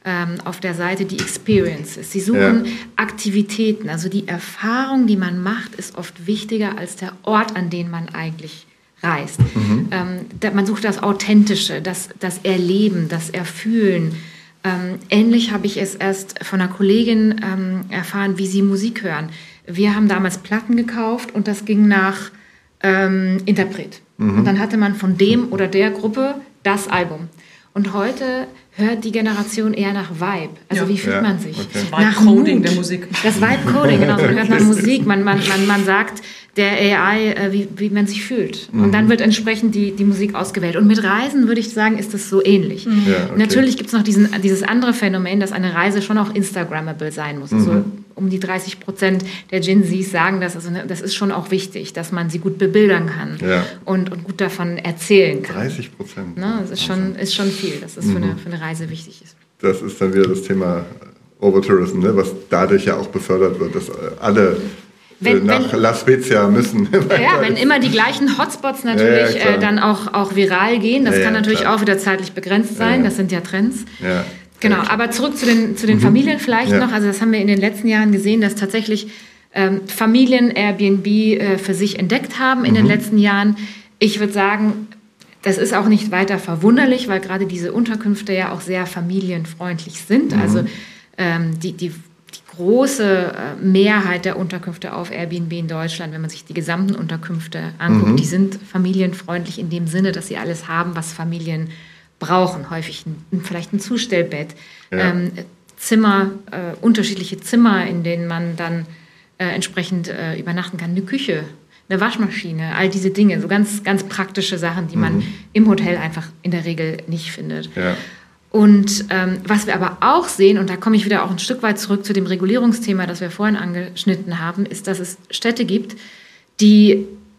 Speaker 4: Seite, die Experiences. Sie suchen Aktivitäten, also die Erfahrung, die man macht, ist oft wichtiger als der Ort, an den man eigentlich reist. Man sucht das Authentische, das Erleben, das Erfühlen. Ähnlich habe ich es erst von einer Kollegin erfahren, wie sie Musik hören. Wir haben damals Platten gekauft und das ging nach Interpret. Und dann hatte man von dem oder der Gruppe das Album. Und heute hört die Generation eher nach Vibe. Also wie fühlt man sich?
Speaker 3: Okay. Nach Vibe-Coding der Musik.
Speaker 4: Das Vibe-Coding, genau. Man hört nach Musik. Man sagt der AI, wie man sich fühlt. Und dann wird entsprechend die Musik ausgewählt. Und mit Reisen, würde ich sagen, ist das so ähnlich. Ja, okay. Natürlich gibt es noch dieses andere Phänomen, dass eine Reise schon auch Instagrammable sein muss. Also um die 30% der Gen Zs sagen das. Also das ist schon auch wichtig, dass man sie gut bebildern kann und gut davon erzählen kann.
Speaker 2: 30%?
Speaker 4: Ne? Das ist schon viel, dass das für eine Reise wichtig ist.
Speaker 2: Das ist dann wieder das Thema Overtourism, ne? Was dadurch ja auch befördert wird, dass alle nach La Spezia müssen.
Speaker 4: Ja, wenn immer die gleichen Hotspots natürlich dann auch viral gehen, das kann natürlich auch wieder zeitlich begrenzt sein, das sind ja Trends. Ja. Genau, aber zurück zu den Familien vielleicht noch, also das haben wir in den letzten Jahren gesehen, dass tatsächlich Familien Airbnb für sich entdeckt haben in den letzten Jahren. Ich würde sagen, das ist auch nicht weiter verwunderlich, weil gerade diese Unterkünfte ja auch sehr familienfreundlich sind. Also die große Mehrheit der Unterkünfte auf Airbnb in Deutschland, wenn man sich die gesamten Unterkünfte anguckt, die sind familienfreundlich in dem Sinne, dass sie alles haben, was Familien brauchen. Häufig vielleicht ein Zustellbett, Zimmer, unterschiedliche Zimmer, in denen man dann entsprechend übernachten kann, eine Küche, eine Waschmaschine, all diese Dinge, so ganz, ganz praktische Sachen, die man im Hotel einfach in der Regel nicht findet. Ja. Und was wir aber auch sehen, und da komme ich wieder auch ein Stück weit zurück zu dem Regulierungsthema, das wir vorhin angeschnitten haben, ist, dass es Städte gibt, die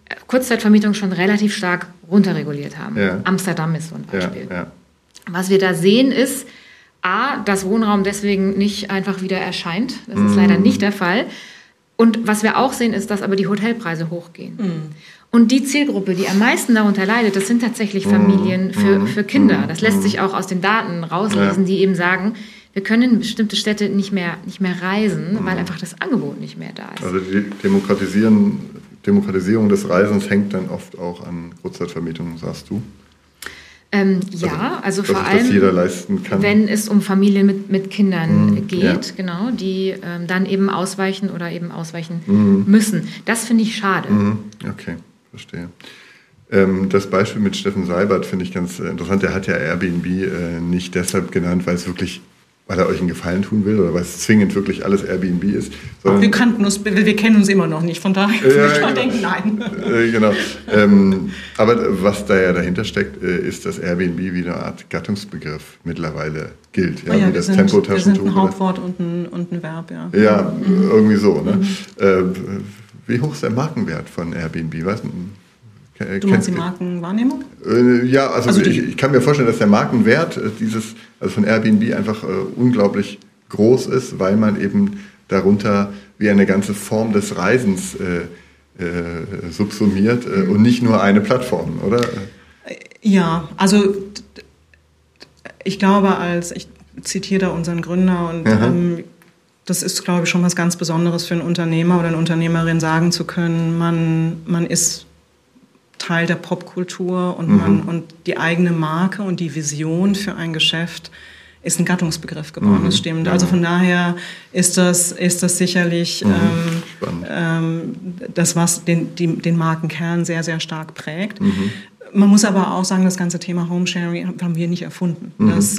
Speaker 4: Kurzzeitvermietung schon relativ stark runterreguliert haben. Ja. Amsterdam ist so ein Beispiel. Ja. Was wir da sehen ist, dass Wohnraum deswegen nicht einfach wieder erscheint. Das ist leider nicht der Fall. Und was wir auch sehen, ist, dass aber die Hotelpreise hochgehen. Und die Zielgruppe, die am meisten darunter leidet, das sind tatsächlich Familien für Kinder. Das lässt sich auch aus den Daten rauslesen, die eben sagen, wir können in bestimmte Städte nicht mehr reisen, weil einfach das Angebot nicht mehr da ist.
Speaker 2: Also die Demokratisierung des Reisens hängt dann oft auch an Kurzzeitvermietungen, sagst du?
Speaker 4: Also vor allem, jeder leisten kann. Wenn es um Familien mit Kindern geht, genau, die dann eben ausweichen oder eben ausweichen müssen. Das finde ich schade.
Speaker 2: Okay, verstehe. Das Beispiel mit Steffen Seibert finde ich ganz interessant. Der hat ja Airbnb nicht deshalb genannt, weil er euch einen Gefallen tun will oder weil es zwingend wirklich alles Airbnb ist.
Speaker 3: Wir kennen uns immer noch nicht, von daher würde ich mal denken, nein.
Speaker 2: Genau. Aber was da ja dahinter steckt, ist, dass Airbnb wie eine Art Gattungsbegriff mittlerweile gilt. Ja, wie das Tempotaschentuch.
Speaker 3: Wir sind ein Hauptwort und ein Verb, ja.
Speaker 2: Ja, irgendwie so. Ne? Wie hoch ist der Markenwert von Airbnb?
Speaker 3: Du meinst die Markenwahrnehmung?
Speaker 2: Ja, also ich kann mir vorstellen, dass der Markenwert von Airbnb einfach unglaublich groß ist, weil man eben darunter wie eine ganze Form des Reisens subsumiert und nicht nur eine Plattform, oder?
Speaker 3: Ja, also ich glaube, ich zitiere da unseren Gründer und das ist, glaube ich, schon was ganz Besonderes für einen Unternehmer oder eine Unternehmerin sagen zu können, man ist Teil der Popkultur und die eigene Marke und die Vision für ein Geschäft ist ein Gattungsbegriff geworden. Das stimmt. Also von daher ist das sicherlich das, was den Markenkern sehr, sehr stark prägt. Man muss aber auch sagen, das ganze Thema Homesharing haben wir nicht erfunden.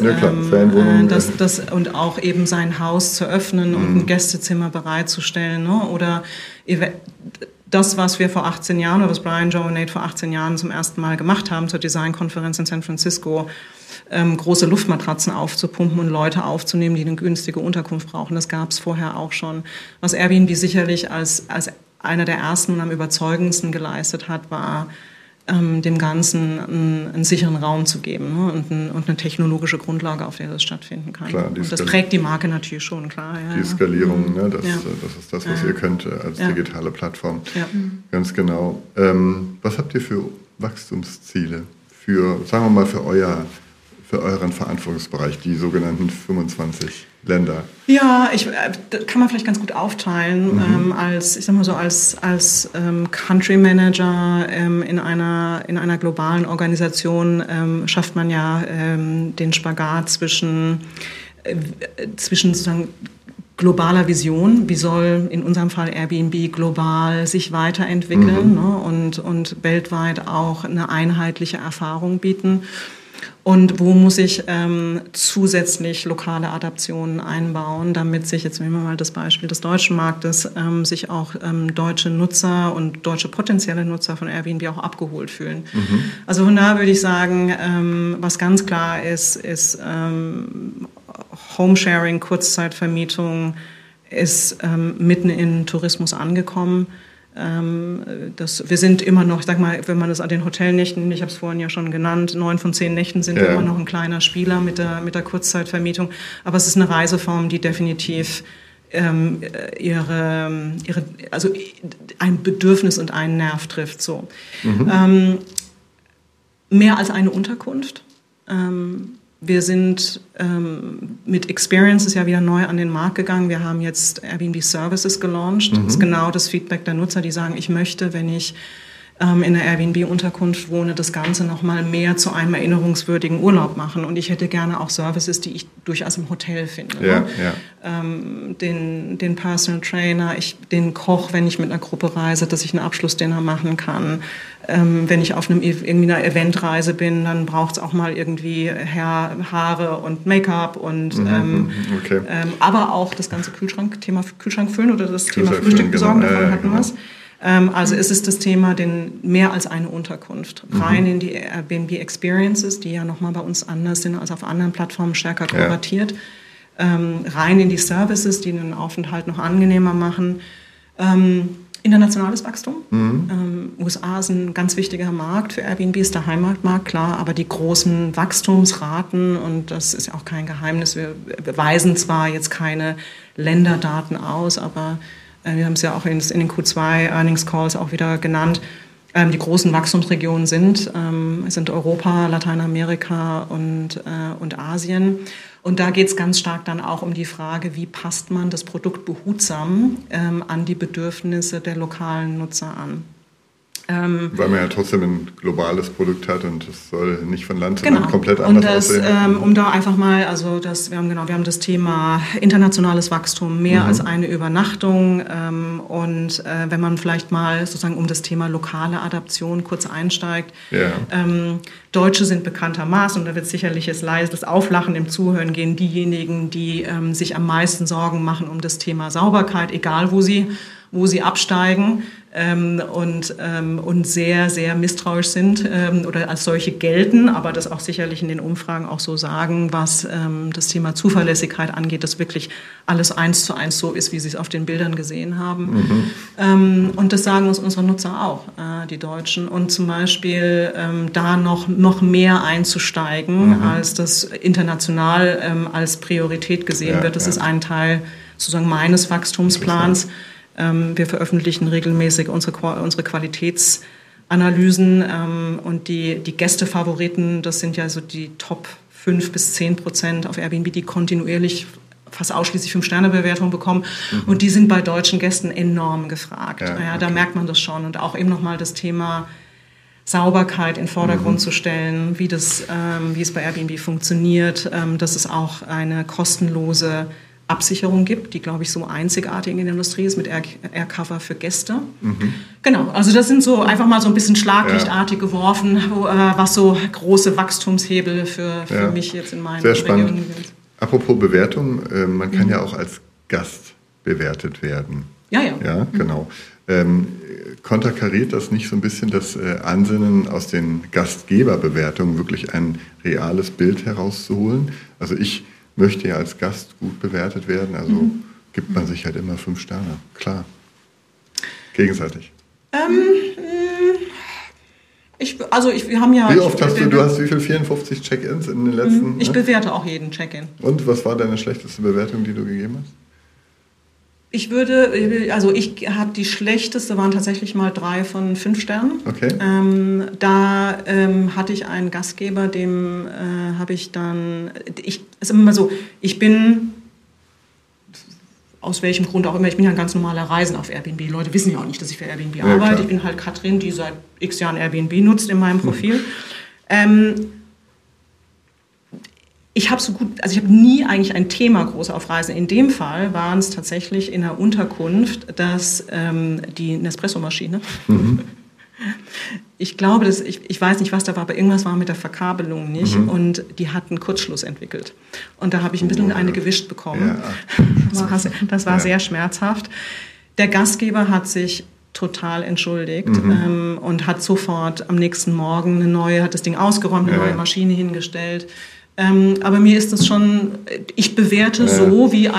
Speaker 3: Und auch eben sein Haus zu öffnen und ein Gästezimmer bereitzustellen, ne? Oder das, was wir vor 18 Jahren oder was Brian, Joe und Nate vor 18 Jahren zum ersten Mal gemacht haben, zur Designkonferenz in San Francisco, große Luftmatratzen aufzupumpen und Leute aufzunehmen, die eine günstige Unterkunft brauchen. Das gab es vorher auch schon. Was Airbnb sicherlich als einer der ersten und am überzeugendsten geleistet hat, war, dem Ganzen einen sicheren Raum zu geben, ne? und eine technologische Grundlage, auf der das stattfinden kann. Klar, und das prägt die Marke natürlich schon, klar. Ja,
Speaker 2: die Skalierung, ne? Das ist das, was ihr könnt als digitale Plattform. Ja. Ganz genau. Was habt ihr für Wachstumsziele sagen wir mal, für euren Verantwortungsbereich, die sogenannten 25 Länder?
Speaker 3: Ja, kann man vielleicht ganz gut aufteilen. Als Country Manager in einer globalen Organisation schafft man ja den Spagat zwischen sozusagen globaler Vision, wie soll in unserem Fall Airbnb global sich weiterentwickeln, ne, und weltweit auch eine einheitliche Erfahrung bieten. Und wo muss ich zusätzlich lokale Adaptionen einbauen, damit sich, jetzt nehmen wir mal das Beispiel des deutschen Marktes, sich auch deutsche Nutzer und deutsche potenzielle Nutzer von Airbnb auch abgeholt fühlen. Also von daher würde ich sagen, was ganz klar ist Homesharing, Kurzzeitvermietung ist mitten in Tourismus angekommen. Wir sind immer noch, ich sag mal, wenn man das an den Hotelnächten, ich habe es vorhin ja schon genannt, 9 von 10 Nächten sind immer noch ein kleiner Spieler mit der Kurzzeitvermietung. Aber es ist eine Reiseform, die definitiv also ein Bedürfnis und einen Nerv trifft. So. Mehr als eine Unterkunft. Wir sind mit Experiences ja wieder neu an den Markt gegangen. Wir haben jetzt Airbnb Services gelauncht. Das ist genau das Feedback der Nutzer, die sagen, ich möchte, wenn ich in einer Airbnb-Unterkunft wohne, das Ganze noch mal mehr zu einem erinnerungswürdigen Urlaub machen. Und ich hätte gerne auch Services, die ich durchaus im Hotel finde. Ja, ne? Den Personal Trainer, den Koch, wenn ich mit einer Gruppe reise, dass ich ein Abschlussdinner machen kann. Wenn ich auf irgendwie einer Eventreise bin, dann braucht es auch mal irgendwie Haare und Make-up und aber auch das ganze Thema Kühlschrank füllen oder das Thema Frühstück besorgen, davon hatten wir es. Also es ist das Thema, mehr als eine Unterkunft. Rein in die Airbnb Experiences, die ja nochmal bei uns anders sind als auf anderen Plattformen, stärker kuratiert. Rein in die Services, die den Aufenthalt noch angenehmer machen. Internationales Wachstum. USA ist ein ganz wichtiger Markt für Airbnb, ist der Heimatmarkt, klar, aber die großen Wachstumsraten, und das ist ja auch kein Geheimnis, wir weisen zwar jetzt keine Länderdaten aus, aber wir haben es ja auch in den Q2-Earnings-Calls auch wieder genannt, die großen Wachstumsregionen sind Europa, Lateinamerika und Asien. Und da geht es ganz stark dann auch um die Frage, wie passt man das Produkt behutsam an die Bedürfnisse der lokalen Nutzer an.
Speaker 2: Weil man ja trotzdem ein globales Produkt hat und es soll nicht von Land zu Land komplett anders aussehen.
Speaker 3: Um da einfach mal, wir haben das Thema internationales Wachstum, mehr als eine Übernachtung. Und wenn man vielleicht mal sozusagen um das Thema lokale Adaption kurz einsteigt. Ja. Deutsche sind bekanntermaßen, und da wird sicherlich jetzt leises Auflachen im Zuhören gehen, diejenigen, die sich am meisten Sorgen machen um das Thema Sauberkeit, egal wo sie absteigen. Und sehr, sehr misstrauisch sind oder als solche gelten, aber das auch sicherlich in den Umfragen auch so sagen, was das Thema Zuverlässigkeit angeht, dass wirklich alles 1:1 so ist, wie sie es auf den Bildern gesehen haben. Und das sagen uns unsere Nutzer auch, die Deutschen. Und zum Beispiel da noch mehr einzusteigen, als das international als Priorität gesehen wird. Das ist ein Teil sozusagen meines Wachstumsplans. Wir veröffentlichen regelmäßig unsere Qualitätsanalysen und die Gästefavoriten, das sind ja so die Top 5-10% auf Airbnb, die kontinuierlich fast ausschließlich 5-Sterne-Bewertungen bekommen. Und die sind bei deutschen Gästen enorm gefragt. Da merkt man das schon. Und auch eben nochmal das Thema Sauberkeit in den Vordergrund zu stellen, wie es bei Airbnb funktioniert, dass es auch eine kostenlose Absicherung gibt, die, glaube ich, so einzigartig in der Industrie ist, mit Aircover für Gäste. Genau, also das sind so einfach mal so ein bisschen schlaglichtartig geworfen, was so große Wachstumshebel für mich jetzt in meinen Regionen sind.
Speaker 2: Apropos Bewertung, man kann ja auch als Gast bewertet werden. Ja, genau. Konterkariert das nicht so ein bisschen das Ansinnen, aus den Gastgeberbewertungen wirklich ein reales Bild herauszuholen? Also ich möchte ja als Gast gut bewertet werden, also gibt man sich halt immer 5 Sterne, klar. Gegenseitig.
Speaker 3: Wir haben ja...
Speaker 2: Wie oft hast du wie viel 54 Check-ins in den letzten...
Speaker 3: Ich bewerte auch jeden Check-in.
Speaker 2: Und was war deine schlechteste Bewertung, die du gegeben hast?
Speaker 3: Ich habe die schlechteste, waren tatsächlich mal 3 von 5 Sternen.
Speaker 2: Okay.
Speaker 3: Da hatte ich einen Gastgeber, dem habe ich dann, ist immer so, ich bin, aus welchem Grund auch immer, ich bin ja ein ganz normaler Reisender auf Airbnb. Die Leute wissen ja auch nicht, dass ich für Airbnb arbeite. Klar. Ich bin halt Katrin, die seit x Jahren Airbnb nutzt in meinem Profil. Ich habe nie eigentlich ein Thema groß auf Reisen. In dem Fall waren es tatsächlich in der Unterkunft, dass die Nespresso-Maschine, ich glaube, ich weiß nicht, was da war, aber irgendwas war mit der Verkabelung nicht und die hat einen Kurzschluss entwickelt. Und da habe ich ein bisschen eine gewischt bekommen. Ja. Das war sehr schmerzhaft. Der Gastgeber hat sich total entschuldigt und hat sofort am nächsten Morgen hat das Ding ausgeräumt, eine neue Maschine hingestellt. Aber mir ist es schon, ich bewerte so, wie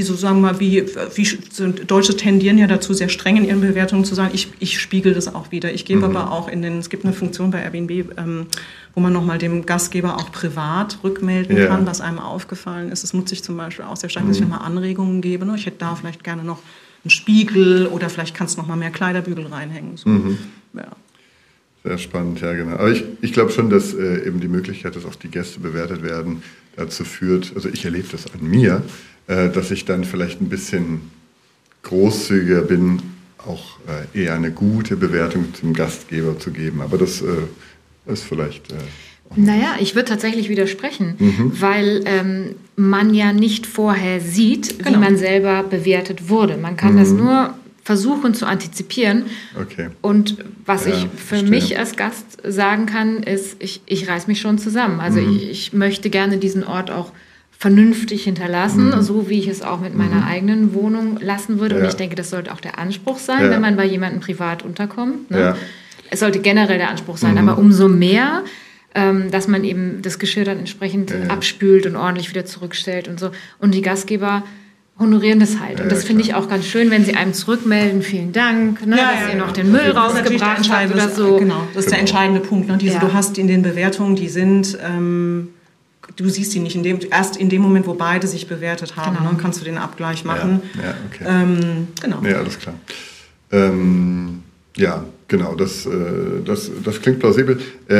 Speaker 3: Deutsche tendieren ja dazu, sehr streng in ihren Bewertungen zu sein. Ich spiegel das auch wieder. Ich gebe aber auch es gibt eine Funktion bei Airbnb, wo man nochmal dem Gastgeber auch privat rückmelden kann, was einem aufgefallen ist. Das nutze ich zum Beispiel auch sehr stark, dass ich nochmal Anregungen gebe. Ich hätte da vielleicht gerne noch einen Spiegel oder vielleicht kannst du noch mal mehr Kleiderbügel reinhängen. So. Ja.
Speaker 2: Sehr spannend, ja genau. Aber ich glaube schon, dass eben die Möglichkeit, dass auch die Gäste bewertet werden, dazu führt, also ich erlebe das an mir, dass ich dann vielleicht ein bisschen großzügiger bin, auch eher eine gute Bewertung zum Gastgeber zu geben. Aber das ist vielleicht...
Speaker 4: Naja, ich würde tatsächlich widersprechen, weil man ja nicht vorher sieht, wie man selber bewertet wurde. Man kann das nur versuchen zu antizipieren.
Speaker 2: Okay.
Speaker 4: Und was ich für mich als Gast sagen kann, ist, ich reiß mich schon zusammen. Also ich möchte gerne diesen Ort auch vernünftig hinterlassen, so wie ich es auch mit meiner eigenen Wohnung lassen würde. Und ich denke, das sollte auch der Anspruch sein, wenn man bei jemandem privat unterkommt. Ne? Ja. Es sollte generell der Anspruch sein, aber umso mehr, dass man eben das Geschirr dann entsprechend abspült und ordentlich wieder zurückstellt und so. Und die Gastgeber honorieren das halt. Und das finde ich auch ganz schön, wenn sie einem zurückmelden, vielen Dank, ne, dass ihr noch den Müll rausgebracht habt oder so.
Speaker 3: Genau, das ist der entscheidende Punkt. Ne? Du hast in den Bewertungen, die sind, du siehst die nicht erst in dem Moment, wo beide sich bewertet haben, ne, kannst du den Abgleich machen.
Speaker 2: Ja, okay.
Speaker 3: Genau.
Speaker 2: Ja, alles klar. Ja, genau, das klingt plausibel.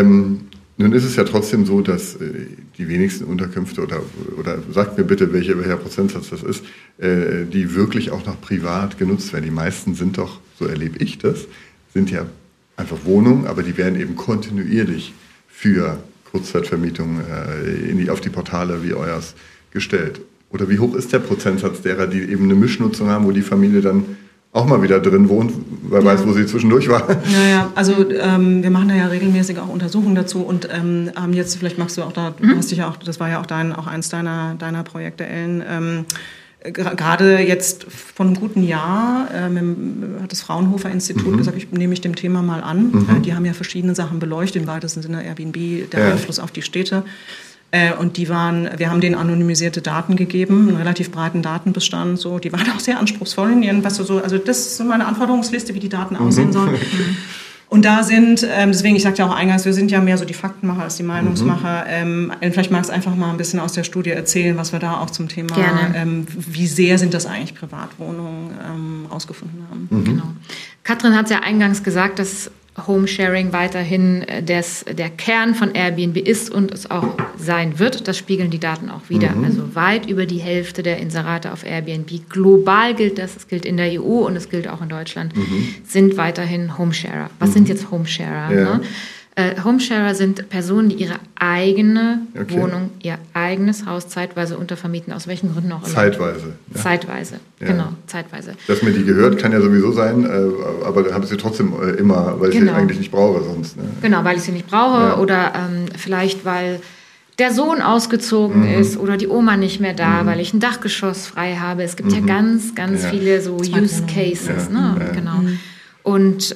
Speaker 2: Nun ist es ja trotzdem so, dass die wenigsten Unterkünfte, oder sagt mir bitte, welcher Prozentsatz das ist, die wirklich auch noch privat genutzt werden. Die meisten sind doch, so erlebe ich das, sind ja einfach Wohnungen, aber die werden eben kontinuierlich für Kurzzeitvermietung auf die Portale wie euers gestellt. Oder wie hoch ist der Prozentsatz derer, die eben eine Mischnutzung haben, wo die Familie dann auch mal wieder drin wohnt, wer weiß, wo sie zwischendurch war.
Speaker 3: Ja, also wir machen da ja regelmäßig auch Untersuchungen dazu und jetzt, vielleicht magst du auch da, du hast dich ja auch, das war ja auch eins deiner Projekte, Ellen, gerade jetzt vor einem guten Jahr hat das Fraunhofer Institut gesagt, ich nehme mich dem Thema mal an. Die haben ja verschiedene Sachen beleuchtet, im weitesten Sinne Airbnb, der Einfluss auf die Städte. Und wir haben denen anonymisierte Daten gegeben, einen relativ breiten Datenbestand. So, die waren auch sehr anspruchsvoll in ihren, also das ist so meine Anforderungsliste, wie die Daten aussehen sollen. Und da sind, deswegen, ich sagte ja auch eingangs, wir sind ja mehr so die Faktenmacher als die Meinungsmacher. Vielleicht magst du einfach mal ein bisschen aus der Studie erzählen, was wir da auch zum Thema, wie sehr sind das eigentlich Privatwohnungen, rausgefunden haben.
Speaker 4: Genau. Katrin hat ja eingangs gesagt, dass Homesharing weiterhin der Kern von Airbnb ist und es auch sein wird. Das spiegeln die Daten auch wieder. Also weit über die Hälfte der Inserate auf Airbnb, global gilt das, es gilt in der EU und es gilt auch in Deutschland, sind weiterhin Homesharer. Was sind jetzt Homesharer?
Speaker 2: Ja.
Speaker 4: Ne? Homesharer sind Personen, die ihre eigene Wohnung, ihr eigenes Haus zeitweise untervermieten. Aus welchen Gründen auch immer.
Speaker 2: Zeitweise. Ja.
Speaker 4: Zeitweise, genau, zeitweise.
Speaker 2: Dass mir die gehört, kann ja sowieso sein, aber da habe ich sie trotzdem immer, weil ich sie eigentlich nicht brauche sonst. Ne?
Speaker 4: Genau, weil ich sie nicht brauche oder vielleicht, weil der Sohn ausgezogen ist oder die Oma nicht mehr da, weil ich ein Dachgeschoss frei habe. Es gibt ja ganz viele so Use Cases. Ne? Genau. Und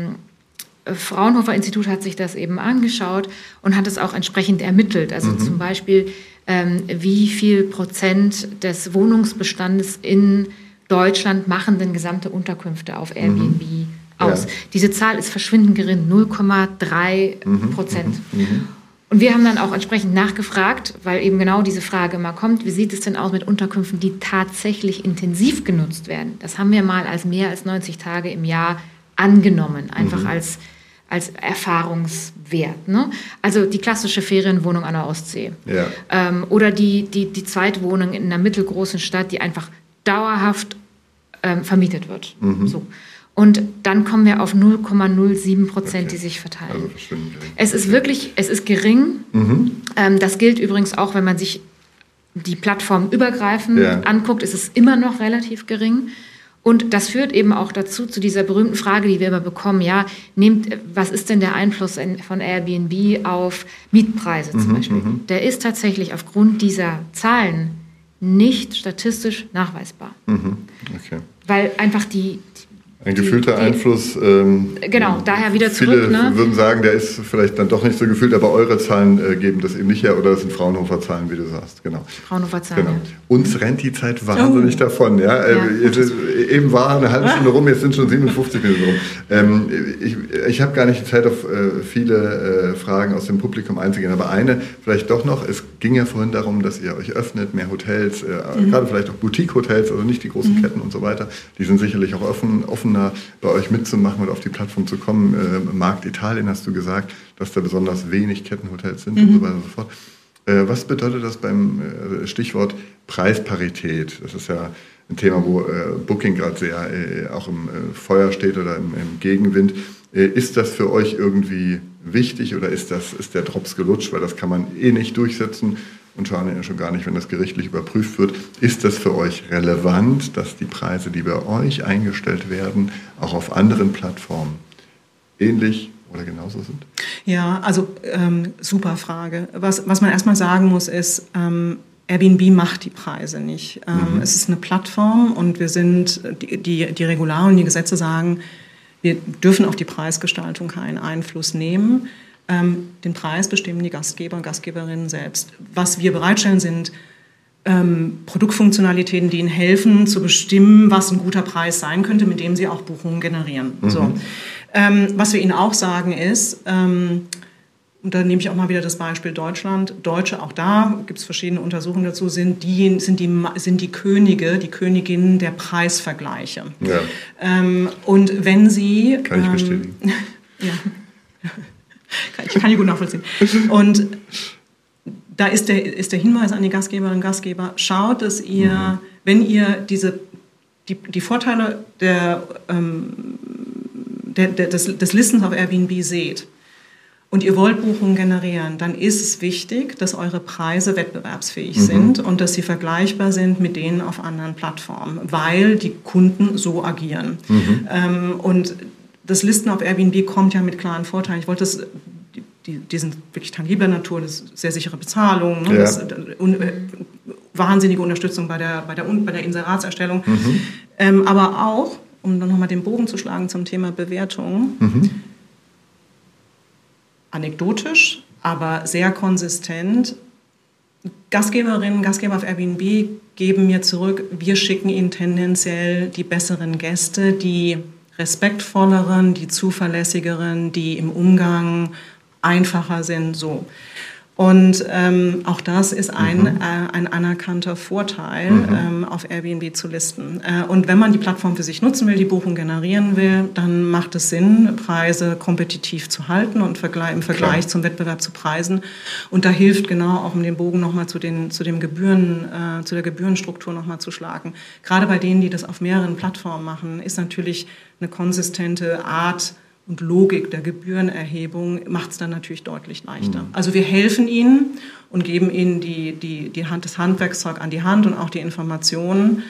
Speaker 4: Fraunhofer Institut hat sich das eben angeschaut und hat es auch entsprechend ermittelt. Also zum Beispiel, wie viel Prozent des Wohnungsbestandes in Deutschland machen denn gesamte Unterkünfte auf Airbnb aus. Ja. Diese Zahl ist verschwindend gering, 0,3%. Und wir haben dann auch entsprechend nachgefragt, weil eben genau diese Frage immer kommt, wie sieht es denn aus mit Unterkünften, die tatsächlich intensiv genutzt werden? Das haben wir mal als mehr als 90 Tage im Jahr angenommen, einfach als Erfahrungswert. Ne? Also die klassische Ferienwohnung an der Ostsee. Ja. Oder die Zweitwohnung in einer mittelgroßen Stadt, die einfach dauerhaft vermietet wird. So. Und dann kommen wir auf 0,07%, die sich verteilen. Also es ist gering. Das gilt übrigens auch, wenn man sich die Plattform übergreifend anguckt, ist es immer noch relativ gering. Und das führt eben auch dazu, zu dieser berühmten Frage, die wir immer bekommen, was ist denn der Einfluss von Airbnb auf Mietpreise zum Beispiel? Der ist tatsächlich aufgrund dieser Zahlen nicht statistisch nachweisbar. Okay. Weil einfach
Speaker 2: ein gefühlter Einfluss.
Speaker 4: Genau, daher wieder zurück.
Speaker 2: Viele würden sagen, der ist vielleicht dann doch nicht so gefühlt, aber eure Zahlen geben das eben nicht her, oder das sind Fraunhofer-Zahlen, wie du sagst. Genau.
Speaker 4: Fraunhofer-Zahlen.
Speaker 2: Genau. Uns rennt die Zeit wahnsinnig davon. Ja? Eben war eine halbe Stunde rum, jetzt sind schon 57 Minuten rum. Ich habe gar nicht die Zeit, auf viele Fragen aus dem Publikum einzugehen, aber eine vielleicht doch noch. Es ging ja vorhin darum, dass ihr euch öffnet, mehr Hotels, gerade vielleicht auch Boutique-Hotels, also nicht die großen Ketten und so weiter. Die sind sicherlich auch offener bei euch mitzumachen und auf die Plattform zu kommen. Markt Italien hast du gesagt, dass da besonders wenig Kettenhotels sind und so weiter und so fort. Was bedeutet das beim Stichwort Preisparität? Das ist ja ein Thema, wo Booking gerade sehr auch im Feuer steht oder im Gegenwind. Ist das für euch irgendwie wichtig oder ist der Drops gelutscht, weil das kann man nicht durchsetzen? Und schon gar nicht, wenn das gerichtlich überprüft wird. Ist das für euch relevant, dass die Preise, die bei euch eingestellt werden, auch auf anderen Plattformen ähnlich oder genauso sind? Ja, also super Frage. Was man erstmal sagen muss, ist, Airbnb macht die Preise nicht. Es ist eine Plattform und wir sind, die Regularien, die Gesetze sagen, wir dürfen auf die Preisgestaltung keinen Einfluss nehmen. Den Preis bestimmen die Gastgeber und Gastgeberinnen selbst. Was wir bereitstellen, sind
Speaker 3: Produktfunktionalitäten, die ihnen helfen, zu bestimmen, was ein guter Preis sein könnte, mit dem sie auch Buchungen generieren. So. Was wir ihnen auch sagen ist, und da nehme ich auch mal wieder das Beispiel Deutschland. Deutsche, auch da gibt es verschiedene Untersuchungen dazu, sind die Könige, die Königinnen der Preisvergleiche.
Speaker 2: Ja.
Speaker 3: Und wenn sie...
Speaker 2: Kann ich bestätigen.
Speaker 3: Ja, ich kann die gut nachvollziehen. Und da ist der Hinweis an die Gastgeberinnen und Gastgeber, schaut, dass ihr, wenn ihr die Vorteile des Listens auf Airbnb seht, und ihr wollt Buchungen generieren, dann ist es wichtig, dass eure Preise wettbewerbsfähig sind und dass sie vergleichbar sind mit denen auf anderen Plattformen, weil die Kunden so agieren. Und das Listen auf Airbnb kommt ja mit klaren Vorteilen. Ich wollte das, die sind wirklich tangibler Natur, das ist sehr sichere Bezahlung, ne? Das, wahnsinnige Unterstützung bei der Inseratserstellung. Aber auch, um dann nochmal den Bogen zu schlagen zum Thema Bewertung, anekdotisch, aber sehr konsistent. Gastgeberinnen und Gastgeber auf Airbnb geben mir zurück, wir schicken ihnen tendenziell die besseren Gäste, die respektvolleren, die zuverlässigeren, die im Umgang einfacher sind, so. Und auch das ist ein anerkannter Vorteil, auf Airbnb zu listen. Und wenn man die Plattform für sich nutzen will, die Buchung generieren will, dann macht es Sinn, Preise kompetitiv zu halten und im Vergleich zum Wettbewerb zu preisen. Und da hilft genau auch, um den Bogen nochmal zu der Gebührenstruktur nochmal zu schlagen. Gerade bei denen, die das auf mehreren Plattformen machen, ist natürlich eine konsistente Art und Logik der Gebührenerhebung macht es dann natürlich deutlich leichter. Also wir helfen ihnen und geben ihnen das Handwerkszeug an die Hand und auch die Informationen.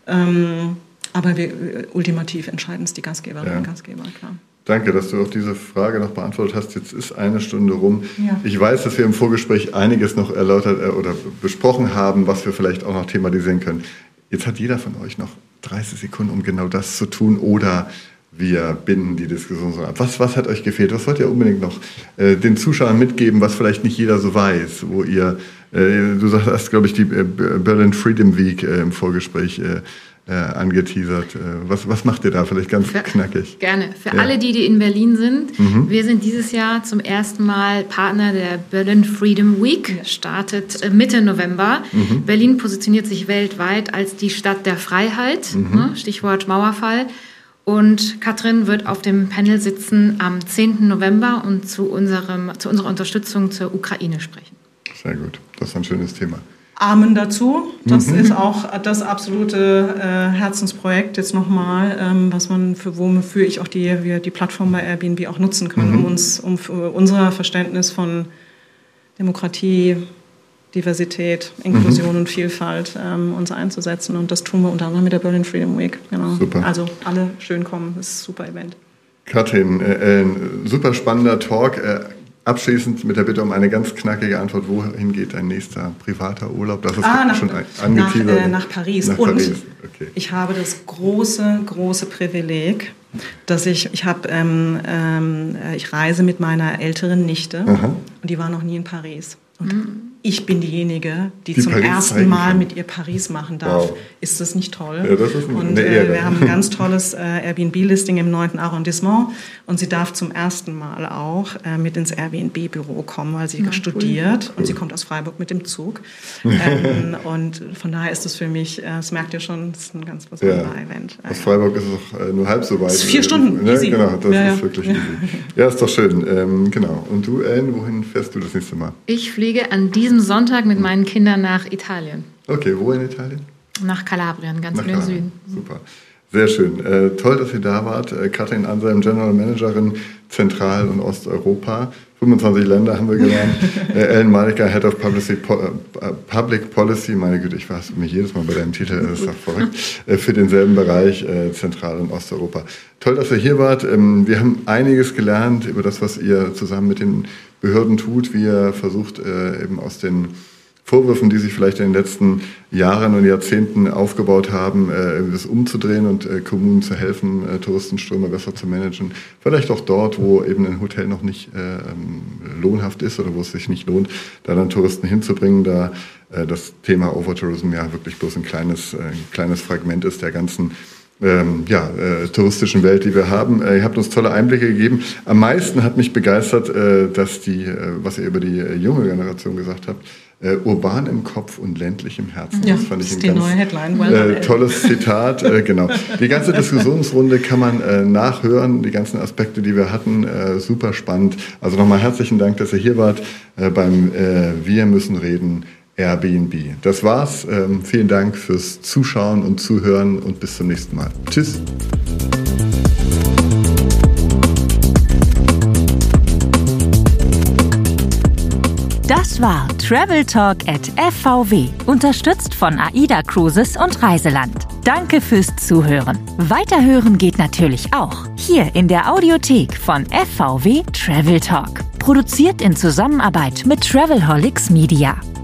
Speaker 3: Aber ultimativ entscheiden es die Gastgeberinnen und Gastgeber, klar.
Speaker 2: Danke, dass du auf diese Frage noch beantwortet hast. Jetzt ist eine Stunde rum. Ja. Ich weiß, dass wir im Vorgespräch einiges noch erläutert oder besprochen haben, was wir vielleicht auch noch thematisieren können. Jetzt hat jeder von euch noch 30 Sekunden, um genau das zu tun, oder wir binden die Diskussion so ab. Was hat euch gefehlt? Was wollt ihr unbedingt noch den Zuschauern mitgeben, was vielleicht nicht jeder so weiß? Wo ihr, du hast, glaube ich, die Berlin Freedom Week im Vorgespräch angeteasert. Was macht ihr da vielleicht ganz knackig?
Speaker 4: Gerne. Für alle, die in Berlin sind, wir sind dieses Jahr zum ersten Mal Partner der Berlin Freedom Week, startet Mitte November. Berlin positioniert sich weltweit als die Stadt der Freiheit, Stichwort Mauerfall. Und Katrin wird auf dem Panel sitzen am 10. November und zu unserer Unterstützung zur Ukraine sprechen.
Speaker 2: Sehr gut, das ist ein schönes Thema.
Speaker 3: Amen dazu. Das ist auch das absolute Herzensprojekt jetzt nochmal, wofür ich auch die Plattform bei Airbnb auch nutzen kann, um für unser Verständnis von Demokratie, Diversität, Inklusion und Vielfalt uns einzusetzen. Und das tun wir unter anderem mit der Berlin Freedom Week. Genau.
Speaker 2: Super.
Speaker 3: Also alle schön kommen, das ist ein super Event.
Speaker 2: Katrin, super spannender Talk. Abschließend mit der Bitte um eine ganz knackige Antwort. Wohin geht dein nächster privater Urlaub? Das ist schon angeteasert.
Speaker 3: Nach Paris.
Speaker 2: Nach
Speaker 3: und
Speaker 2: Paris. Okay.
Speaker 3: Ich habe das große Privileg, dass ich reise mit meiner älteren Nichte und die war noch nie in Paris. Und ich bin diejenige, die zum
Speaker 2: Paris
Speaker 3: ersten Mal mit ihr Paris machen darf. Wow. Ist das nicht toll?
Speaker 2: Ja, das ist
Speaker 3: eine Ehre. Wir haben ein ganz tolles Airbnb-Listing im 9. Arrondissement und sie darf zum ersten Mal auch mit ins Airbnb-Büro kommen, weil sie studiert und sie kommt aus Freiburg mit dem Zug. Und von daher ist es für mich, das merkt ihr schon, das ist ein ganz besonderer Event.
Speaker 2: Aus Freiburg ist es auch nur halb so weit.
Speaker 3: 4 Stunden, easy.
Speaker 2: Genau, das ist wirklich easy. Ja, ist doch schön. Genau. Und du, Ellen, wohin fährst du das nächste Mal?
Speaker 4: Ich fliege an diesem Sonntag mit meinen Kindern nach Italien.
Speaker 2: Okay, wo in Italien?
Speaker 4: Nach Kalabrien, ganz in den Süden.
Speaker 2: Super. Sehr schön. Toll, dass ihr da wart. Katrin Anselm, General Managerin Zentral- und Osteuropa. 25 Länder haben wir gelernt. Ellen Maliker, Head of Public Policy. Meine Güte, ich verhasse mich jedes Mal bei deinem Titel. Das ist doch verrückt. Für denselben Bereich Zentral- und Osteuropa. Toll, dass ihr hier wart. Wir haben einiges gelernt über das, was ihr zusammen mit den Behörden tut, wie ihr versucht, eben aus den Vorwürfen, die sich vielleicht in den letzten Jahren und Jahrzehnten aufgebaut haben, das umzudrehen und Kommunen zu helfen, Touristenströme besser zu managen. Vielleicht auch dort, wo eben ein Hotel noch nicht lohnhaft ist oder wo es sich nicht lohnt, da dann Touristen hinzubringen, da das Thema Overtourism ja wirklich bloß ein kleines Fragment ist der ganzen touristischen Welt, die wir haben. Ihr habt uns tolle Einblicke gegeben. Am meisten hat mich begeistert, dass was ihr über die junge Generation gesagt habt, urban im Kopf und ländlich im Herzen.
Speaker 3: Ja, das fand ich ein neue Headline.
Speaker 2: Tolles Zitat. Genau. Die ganze Diskussionsrunde kann man nachhören, die ganzen Aspekte, die wir hatten. Super spannend. Also nochmal herzlichen Dank, dass ihr hier wart beim Wir müssen reden Airbnb. Das war's. Vielen Dank fürs Zuschauen und Zuhören und bis zum nächsten Mal. Tschüss.
Speaker 1: Das war Travel Talk at FVW, unterstützt von AIDA Cruises und Reiseland. Danke fürs Zuhören. Weiterhören geht natürlich auch hier in der Audiothek von FVW Travel Talk. Produziert in Zusammenarbeit mit Travelholics Media.